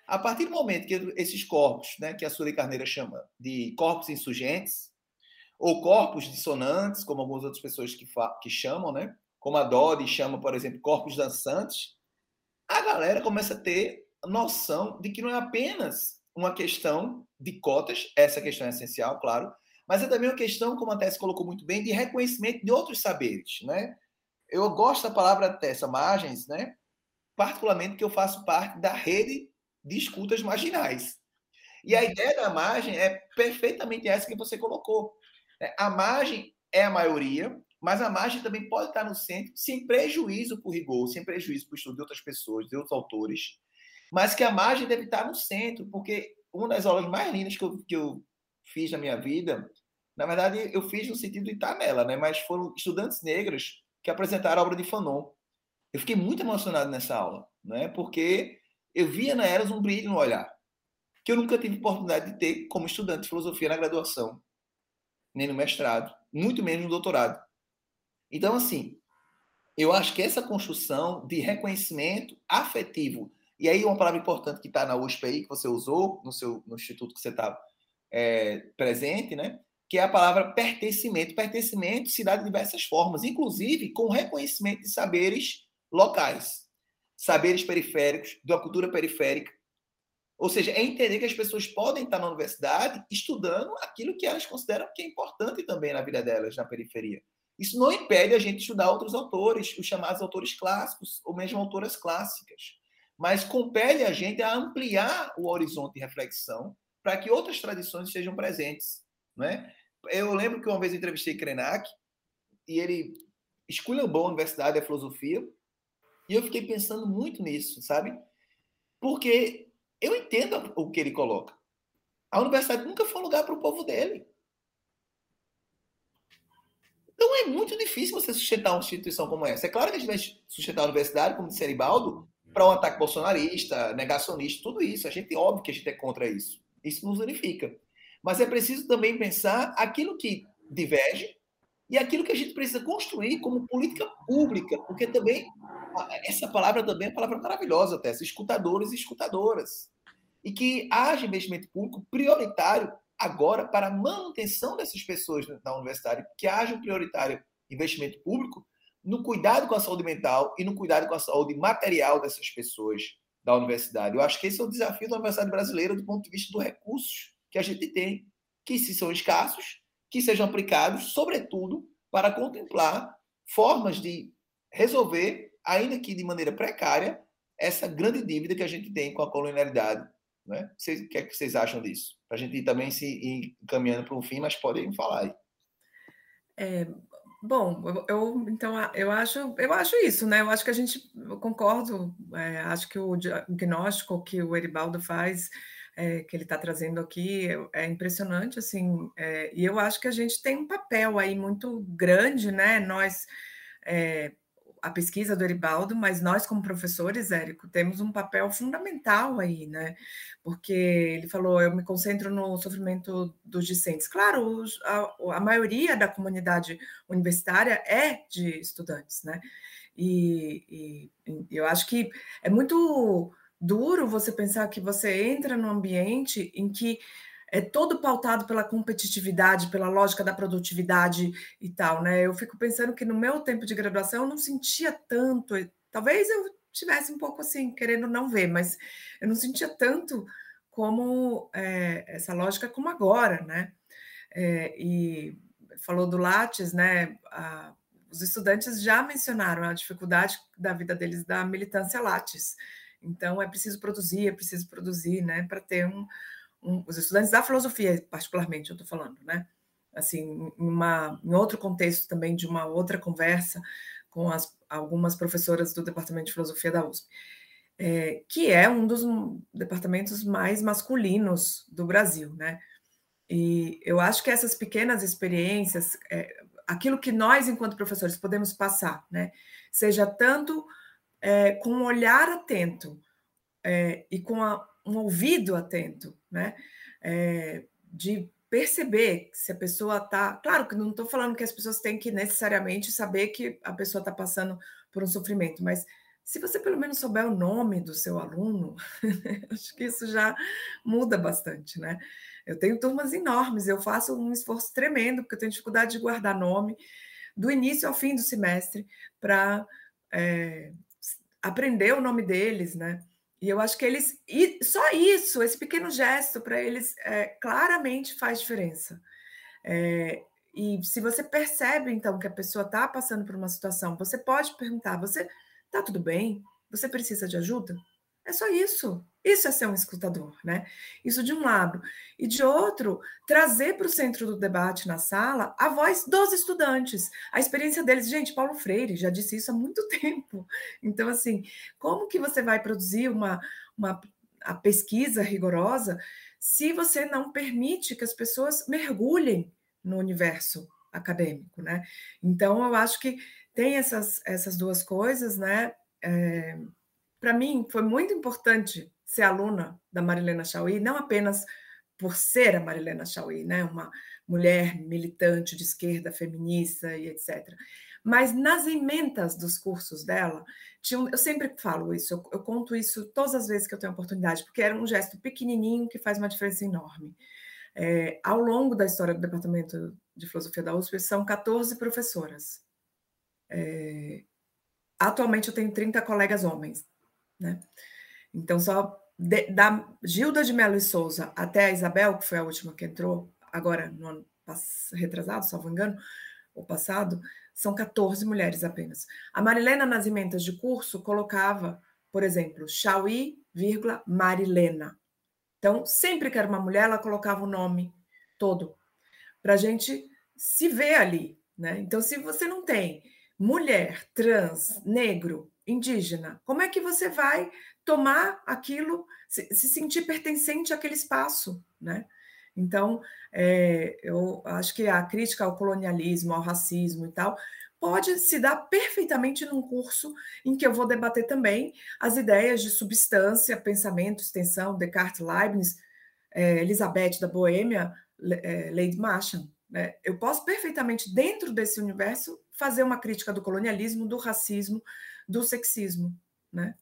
A partir do momento que esses corpos, né, que a Sueli Carneiro chama de corpos insurgentes, ou corpos dissonantes, como algumas outras pessoas que chamam, né, como a Dodi chama, por exemplo, corpos dançantes, a galera começa a ter noção de que não é apenas uma questão de cotas, essa questão é essencial, claro, mas é também uma questão, como a Tessa colocou muito bem, de reconhecimento de outros saberes, né? Eu gosto da palavra Tessa Margens, né? Particularmente porque eu faço parte da rede de escutas marginais. E a ideia da margem é perfeitamente essa que você colocou. A margem é a maioria, mas a margem também pode estar no centro, sem prejuízo para o rigor, sem prejuízo para o estudo de outras pessoas, de outros autores, mas que a margem deve estar no centro, porque uma das aulas mais lindas que eu fiz na minha vida, na verdade, eu fiz no sentido de estar nela, né? Mas foram estudantes negras que apresentaram a obra de Fanon. Eu fiquei muito emocionado nessa aula, né? Porque eu via nelas um brilho no olhar, que eu nunca tive oportunidade de ter como estudante de filosofia na graduação, nem no mestrado, muito menos no doutorado. Então, assim, eu acho que essa construção de reconhecimento afetivo, e aí uma palavra importante que está na USP aí, que você usou no instituto que você está presente, né? Que é a palavra pertencimento. Pertencimento se dá de diversas formas, inclusive com reconhecimento de saberes locais, saberes periféricos, da cultura periférica. Ou seja, é entender que as pessoas podem estar na universidade estudando aquilo que elas consideram que é importante também na vida delas, na periferia. Isso não impede a gente estudar outros autores, os chamados autores clássicos, ou mesmo autoras clássicas, mas compele a gente a ampliar o horizonte de reflexão para que outras tradições estejam presentes. Né? Eu lembro que uma vez eu entrevistei Krenak, e ele esculhambou a Universidade da Filosofia, e eu fiquei pensando muito nisso, sabe? Porque eu entendo o que ele coloca. A universidade nunca foi um lugar para o povo dele. Então é muito difícil você sustentar uma instituição como essa. É claro que a gente vai sustentar a universidade, como disse Eribaldo, para um ataque bolsonarista, negacionista, tudo isso. A gente, óbvio que a gente é contra isso. Isso nos unifica. Mas é preciso também pensar aquilo que diverge e aquilo que a gente precisa construir como política pública, porque também essa palavra também é uma palavra maravilhosa, Tessa, escutadores e escutadoras. E que haja investimento público prioritário agora para a manutenção dessas pessoas na universidade, que haja um prioritário investimento público no cuidado com a saúde mental e no cuidado com a saúde material dessas pessoas da universidade. Eu acho que esse é o desafio da universidade brasileira do ponto de vista dos recursos que a gente tem, que se são escassos, que sejam aplicados, sobretudo, para contemplar formas de resolver, ainda que de maneira precária, essa grande dívida que a gente tem com a colonialidade. Né? O que é que vocês acham disso? Para a gente também se ir caminhando para um fim, mas podem falar aí. Bom, então eu acho isso, né? Eu acho que eu concordo, acho que o diagnóstico que o Eribaldo faz, que ele está trazendo aqui, é impressionante, assim, e eu acho que a gente tem um papel aí muito grande, né? Nós, a pesquisa do Eribaldo, mas nós, como professores, Érico, temos um papel fundamental aí, né? Porque ele falou, eu me concentro no sofrimento dos discentes. Claro, a maioria da comunidade universitária é de estudantes, né? E eu acho que é muito duro você pensar que você entra num ambiente em que é todo pautado pela competitividade, pela lógica da produtividade e tal, né? Eu fico pensando que no meu tempo de graduação eu não sentia tanto, talvez eu tivesse um pouco assim, querendo não ver, mas eu não sentia tanto como essa lógica como agora, né? E falou do Lattes, né? Os estudantes já mencionaram a dificuldade da vida deles da militância Lattes. Então, é preciso produzir, né? Para ter os estudantes da filosofia, particularmente, eu estou falando, né? Assim, em outro contexto também de uma outra conversa com algumas professoras do Departamento de Filosofia da USP, que é um dos departamentos mais masculinos do Brasil, né? E eu acho que essas pequenas experiências, aquilo que nós, enquanto professores, podemos passar, né? Seja tanto com um olhar atento e com um ouvido atento, né? De perceber se a pessoa está... Claro que não estou falando que as pessoas têm que necessariamente saber que a pessoa está passando por um sofrimento, mas se você pelo menos souber o nome do seu aluno, acho que isso já muda bastante, né? Eu tenho turmas enormes, eu faço um esforço tremendo, porque eu tenho dificuldade de guardar nome, do início ao fim do semestre, para aprender o nome deles, né? E eu acho que eles. E só isso, esse pequeno gesto, para eles, claramente faz diferença. E se você percebe, então, que a pessoa está passando por uma situação, você pode perguntar: você está tudo bem? Você precisa de ajuda? É só isso. Isso é ser um escutador, né? Isso de um lado. E de outro, trazer para o centro do debate na sala a voz dos estudantes, a experiência deles. Gente, Paulo Freire já disse isso há muito tempo. Então, assim, como que você vai produzir a pesquisa rigorosa se você não permite que as pessoas mergulhem no universo acadêmico, né? Então, eu acho que tem essas duas coisas, né? Para mim, foi muito importante ser aluna da Marilena Chaui, não apenas por ser a Marilena Chaui, né? Uma mulher militante de esquerda, feminista e etc. Mas nas ementas dos cursos dela, eu sempre falo isso, eu conto isso todas as vezes que eu tenho oportunidade, porque era um gesto pequenininho que faz uma diferença enorme. Ao longo da história do Departamento de Filosofia da USP, são 14 professoras. Atualmente, eu tenho 30 colegas homens, né? Então, só da Gilda de Mello e Souza até a Isabel, que foi a última que entrou, agora, no ano retrasado, salvo engano, ou passado, são 14 mulheres apenas. A Marilena, nas ementas de curso, colocava, por exemplo, Chaui, Marilena. Então, sempre que era uma mulher, ela colocava o nome todo, para a gente se ver ali, né? Então, se você não tem mulher, trans, negro, indígena, como é que você vai tomar aquilo, se sentir pertencente àquele espaço, né? Então, eu acho que a crítica ao colonialismo, ao racismo e tal, pode se dar perfeitamente num curso em que eu vou debater também as ideias de substância, pensamento, extensão, Descartes, Leibniz, Elizabeth da Boêmia, Lady Macham. Né? Eu posso perfeitamente, dentro desse universo, fazer uma crítica do colonialismo, do racismo, do sexismo. Né?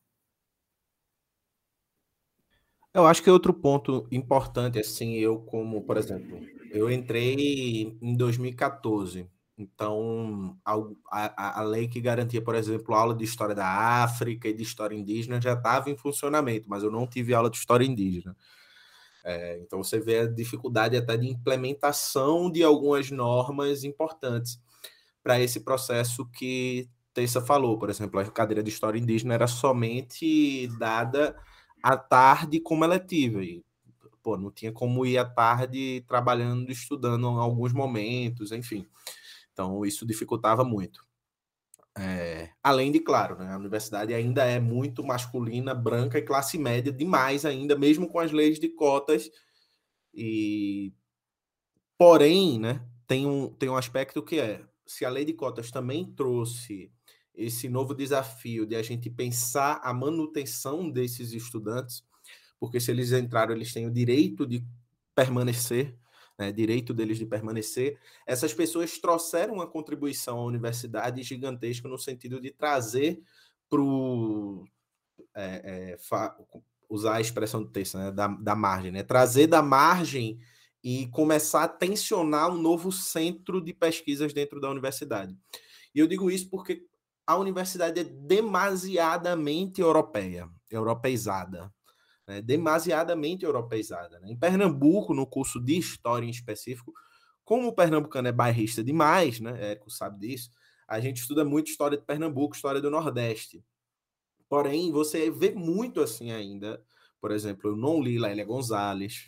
Eu acho que outro ponto importante, assim, como, por exemplo, eu entrei em 2014, então a lei que garantia, por exemplo, aula de história da África e de história indígena já estava em funcionamento, mas eu não tive aula de história indígena. Então você vê a dificuldade até de implementação de algumas normas importantes para esse processo que Tessa falou. Por exemplo, a cadeira de história indígena era somente dada à tarde como eletiva. E, não tinha como ir à tarde trabalhando, estudando em alguns momentos, enfim. Então, isso dificultava muito. Além de, claro, né, a universidade ainda é muito masculina, branca e classe média demais ainda, mesmo com as leis de cotas. Porém, né, tem um aspecto que se a lei de cotas também trouxe esse novo desafio de a gente pensar a manutenção desses estudantes, porque se eles entraram, eles têm o direito de permanecer, né, direito deles de permanecer. Essas pessoas trouxeram uma contribuição à universidade gigantesca no sentido de trazer para usar a expressão do texto, né, da margem, né, trazer da margem e começar a tensionar um novo centro de pesquisas dentro da universidade. E eu digo isso porque a universidade é demasiadamente europeizada. Né? Demasiadamente europeizada. Né? Em Pernambuco, no curso de História em específico, como o pernambucano é bairrista demais, né? Érico sabe disso, a gente estuda muito história de Pernambuco, história do Nordeste. Porém, você vê muito assim ainda. Por exemplo, eu não li Lélia Gonzalez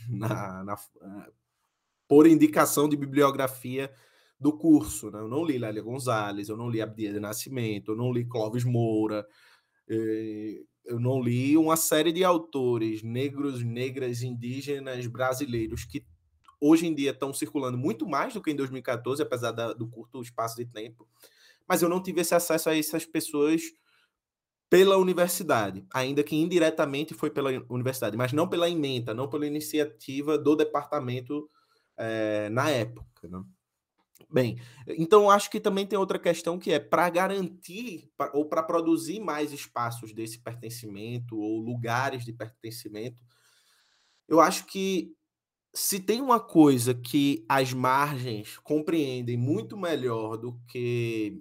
por indicação de bibliografia do curso. Né? Eu não li Lélia Gonzalez, eu não li Abdias de Nascimento, eu não li Clóvis Moura, eu não li uma série de autores negros, negras, indígenas, brasileiros que hoje em dia estão circulando muito mais do que em 2014, apesar do curto espaço de tempo, mas eu não tive esse acesso a essas pessoas pela universidade, ainda que indiretamente foi pela universidade, mas não pela ementa, não pela iniciativa do departamento na época. Né? Bem, então acho que também tem outra questão que é para garantir ou para produzir mais espaços desse pertencimento ou lugares de pertencimento, eu acho que se tem uma coisa que as margens compreendem muito melhor do que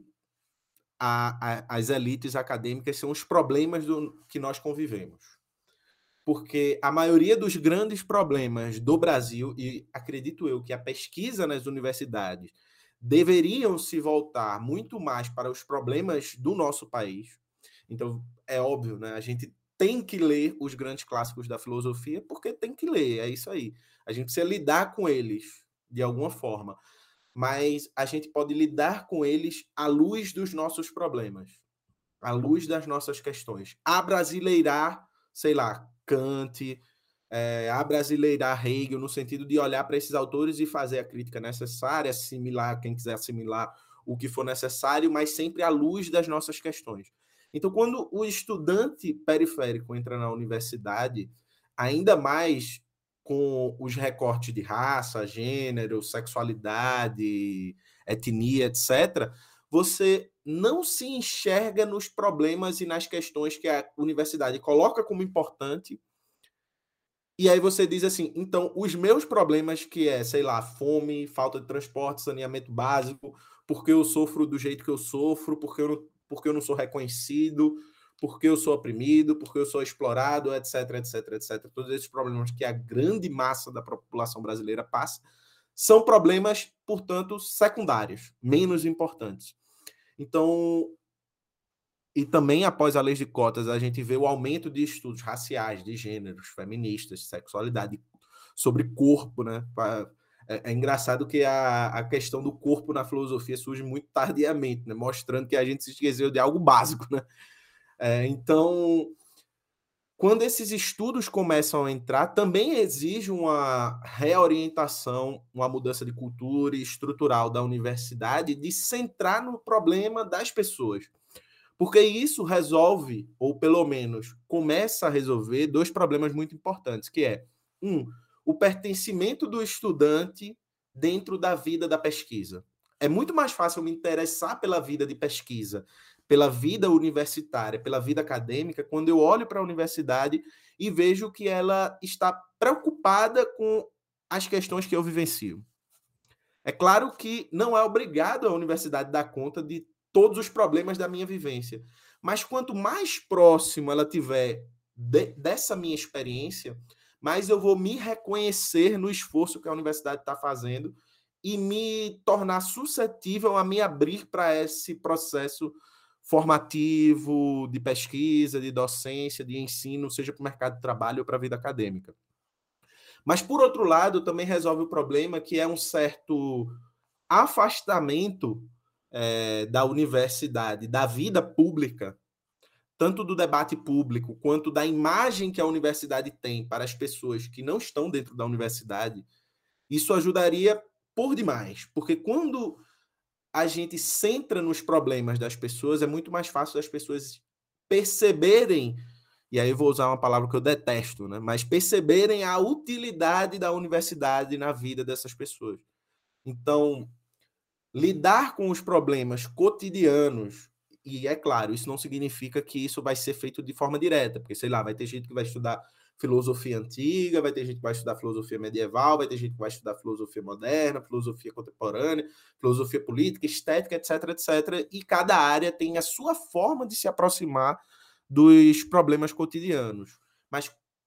as elites acadêmicas, são os problemas que nós convivemos. Porque a maioria dos grandes problemas do Brasil, e acredito eu que a pesquisa nas universidades deveriam se voltar muito mais para os problemas do nosso país. Então, é óbvio, né? A gente tem que ler os grandes clássicos da filosofia, porque tem que ler, é isso aí. A gente precisa lidar com eles de alguma forma, mas a gente pode lidar com eles à luz dos nossos problemas, à luz das nossas questões. Abrasileirar, sei lá, Kant, abrasileirar Hegel, no sentido de olhar para esses autores e fazer a crítica necessária, assimilar, quem quiser assimilar o que for necessário, mas sempre à luz das nossas questões. Então, quando o estudante periférico entra na universidade, ainda mais com os recortes de raça, gênero, sexualidade, etnia, etc., você não se enxerga nos problemas e nas questões que a universidade coloca como importante. E aí você diz assim, então, os meus problemas, que é, sei lá, fome, falta de transporte, saneamento básico, porque eu sofro do jeito que eu sofro, porque eu não sou reconhecido, porque eu sou oprimido, porque eu sou explorado, etc, etc, etc. Todos esses problemas que a grande massa da população brasileira passa, são problemas, portanto, secundários, menos importantes. Então, e também após a lei de cotas, a gente vê o aumento de estudos raciais, de gêneros, feministas, sexualidade, sobre corpo, né? É engraçado que a questão do corpo na filosofia surge muito tardiamente, né? Mostrando que a gente se esqueceu de algo básico, né? Então, quando esses estudos começam a entrar, também exige uma reorientação, uma mudança de cultura e estrutural da universidade, de centrar no problema das pessoas. Porque isso resolve, ou pelo menos começa a resolver, dois problemas muito importantes, que é, o pertencimento do estudante dentro da vida da pesquisa. É muito mais fácil me interessar pela vida de pesquisa, pela vida universitária, pela vida acadêmica, quando eu olho para a universidade e vejo que ela está preocupada com as questões que eu vivencio. É claro que não é obrigado a universidade dar conta de todos os problemas da minha vivência, mas quanto mais próximo ela tiver dessa minha experiência, mais eu vou me reconhecer no esforço que a universidade está fazendo e me tornar suscetível a me abrir para esse processo formativo, de pesquisa, de docência, de ensino, seja para o mercado de trabalho ou para a vida acadêmica. Mas, por outro lado, também resolve o problema que é um certo afastamento da universidade, da vida pública, tanto do debate público quanto da imagem que a universidade tem para as pessoas que não estão dentro da universidade. Isso ajudaria por demais, porque quando a gente centra nos problemas das pessoas, é muito mais fácil das pessoas perceberem, e aí eu vou usar uma palavra que eu detesto, né? Mas perceberem a utilidade da universidade na vida dessas pessoas. Então, lidar com os problemas cotidianos, e é claro, isso não significa que isso vai ser feito de forma direta, porque, sei lá, vai ter gente que vai estudar filosofia antiga, vai ter gente que vai estudar filosofia medieval, vai ter gente que vai estudar filosofia moderna, filosofia contemporânea, filosofia política, estética, etc, etc, e cada área tem a sua forma de se aproximar dos problemas cotidianos. Mas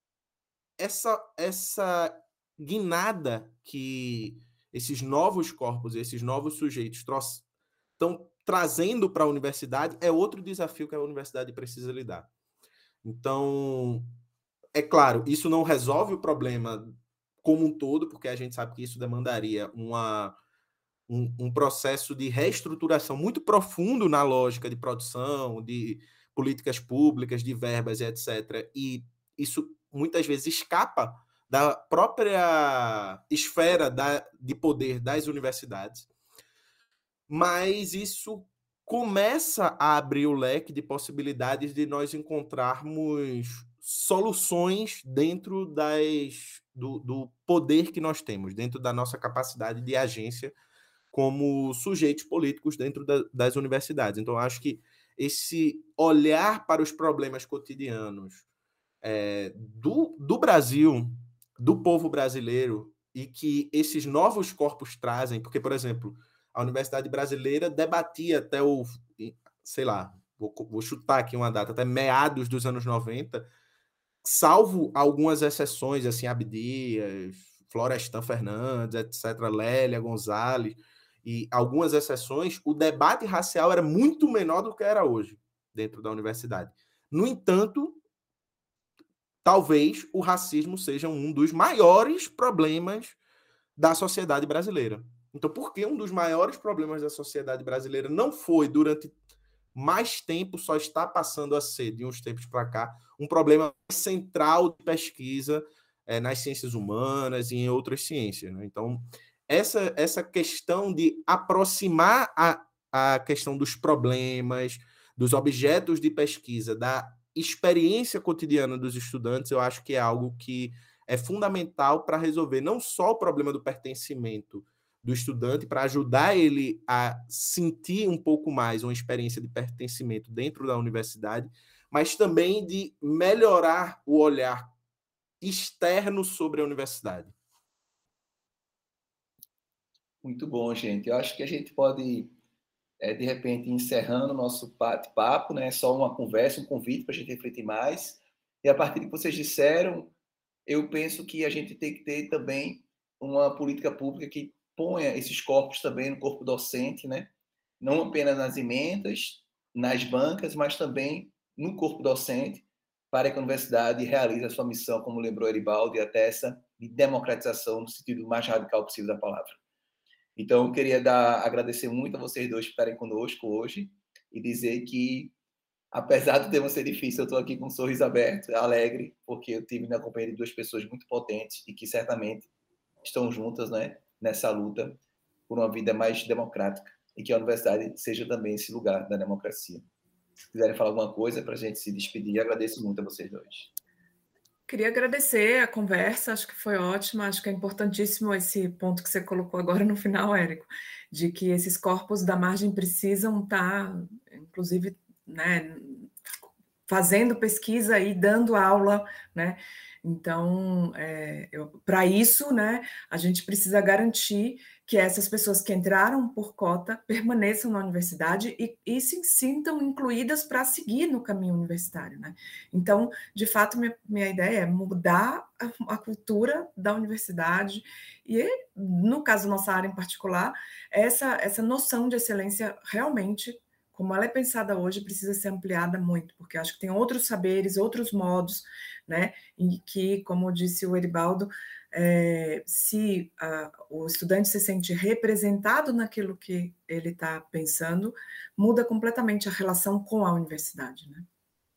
essa guinada que esses novos corpos, esses novos sujeitos estão trazendo para a universidade é outro desafio que a universidade precisa lidar. Então, é claro, isso não resolve o problema como um todo, porque a gente sabe que isso demandaria um processo de reestruturação muito profundo na lógica de produção, de políticas públicas, de verbas, etc. E isso muitas vezes escapa da própria esfera de poder das universidades. Mas isso começa a abrir o leque de possibilidades de nós encontrarmos soluções dentro do poder que nós temos, dentro da nossa capacidade de agência como sujeitos políticos dentro das universidades. Então, eu acho que esse olhar para os problemas cotidianos do Brasil, do povo brasileiro, e que esses novos corpos trazem, porque, por exemplo, a Universidade Brasileira debatia até sei lá, vou chutar aqui uma data, até meados dos anos 90, salvo algumas exceções, assim, Abdias, Florestan Fernandes, etc., Lélia Gonzalez, e algumas exceções, o debate racial era muito menor do que era hoje, dentro da universidade. No entanto, talvez o racismo seja um dos maiores problemas da sociedade brasileira. Então, por que um dos maiores problemas da sociedade brasileira não foi, durante mais tempo, só está passando a ser, de uns tempos para cá, um problema central de pesquisa nas ciências humanas e em outras ciências, né? Então, essa questão de aproximar a questão dos problemas, dos objetos de pesquisa, da experiência cotidiana dos estudantes, eu acho que é algo que é fundamental para resolver não só o problema do pertencimento do estudante, para ajudar ele a sentir um pouco mais uma experiência de pertencimento dentro da universidade, mas também de melhorar o olhar externo sobre a universidade. Muito bom, gente. Eu acho que a gente pode, de repente, encerrando o nosso bate-papo, né? Só uma conversa, um convite para a gente refletir mais. E a partir do que vocês disseram, eu penso que a gente tem que ter também uma política pública que ponha esses corpos também no corpo docente, né? Não apenas nas emendas, nas bancas, mas também no corpo docente, para que a universidade realize a sua missão, como lembrou Eribaldo, e até essa de democratização no sentido mais radical possível da palavra. Então, eu queria agradecer muito a vocês dois por estarem conosco hoje e dizer que, apesar do tema ser difícil, eu estou aqui com um sorriso aberto, alegre, porque eu tive na companhia de duas pessoas muito potentes e que certamente estão juntas, né, nessa luta por uma vida mais democrática e que a universidade seja também esse lugar da democracia. Se quiserem falar alguma coisa para a gente se despedir, agradeço muito a vocês dois. Queria agradecer a conversa, acho que foi ótima, acho que é importantíssimo esse ponto que você colocou agora no final, Érico, de que esses corpos da margem precisam estar, inclusive, né, fazendo pesquisa e dando aula, né? Então, para isso, né, a gente precisa garantir que essas pessoas que entraram por cota permaneçam na universidade e se sintam incluídas para seguir no caminho universitário, né? Então, de fato, minha ideia é mudar a cultura da universidade e, no caso da nossa área em particular, essa noção de excelência realmente, como ela é pensada hoje, precisa ser ampliada muito, porque acho que tem outros saberes, outros modos, né, em que, como disse o Eribaldo, se o estudante se sente representado naquilo que ele está pensando, muda completamente a relação com a universidade, né?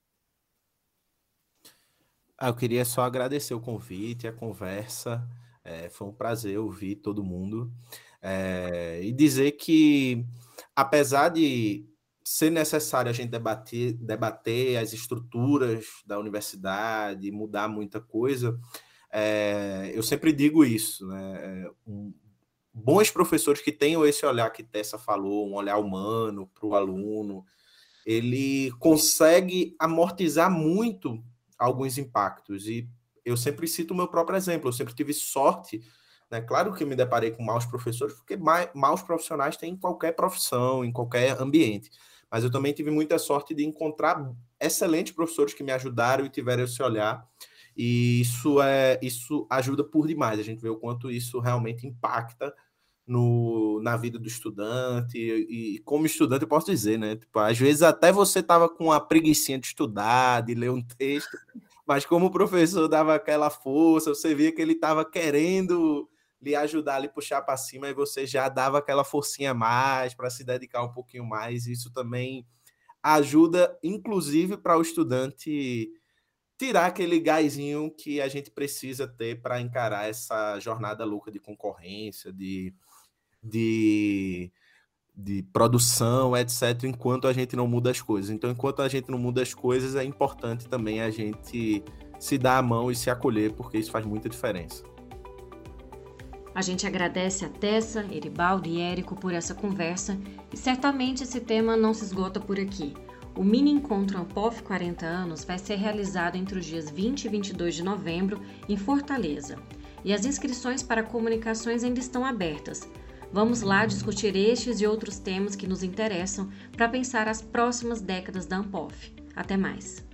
Eu queria só agradecer o convite, a conversa, foi um prazer ouvir todo mundo, e dizer que, apesar de ser necessário a gente debater as estruturas da universidade, mudar muita coisa, eu sempre digo isso, né? Bons professores que tenham esse olhar que Tessa falou, um olhar humano para o aluno, ele consegue amortizar muito alguns impactos. E eu sempre cito o meu próprio exemplo, eu sempre tive sorte, né? Claro que eu me deparei com maus professores, porque maus profissionais tem em qualquer profissão, em qualquer ambiente. Mas eu também tive muita sorte de encontrar excelentes professores que me ajudaram e tiveram esse olhar. E isso ajuda por demais. A gente vê o quanto isso realmente impacta na vida do estudante. E como estudante, eu posso dizer, né? Tipo, às vezes até você estava com a preguicinha de estudar, de ler um texto, mas como o professor dava aquela força, você via que ele estava querendo lhe ajudar, lhe puxar para cima, e você já dava aquela forcinha a mais para se dedicar um pouquinho mais. Isso também ajuda, inclusive, para o estudante tirar aquele gásinho que a gente precisa ter para encarar essa jornada louca de concorrência, de produção, etc., enquanto a gente não muda as coisas. Então, enquanto a gente não muda as coisas, é importante também a gente se dar a mão e se acolher, porque isso faz muita diferença. A gente agradece a Tessa, Eribaldo e Érico por essa conversa e certamente esse tema não se esgota por aqui. O mini encontro Anpof 40 anos vai ser realizado entre os dias 20 e 22 de novembro em Fortaleza. E as inscrições para comunicações ainda estão abertas. Vamos lá discutir estes e outros temas que nos interessam para pensar as próximas décadas da Anpof. Até mais!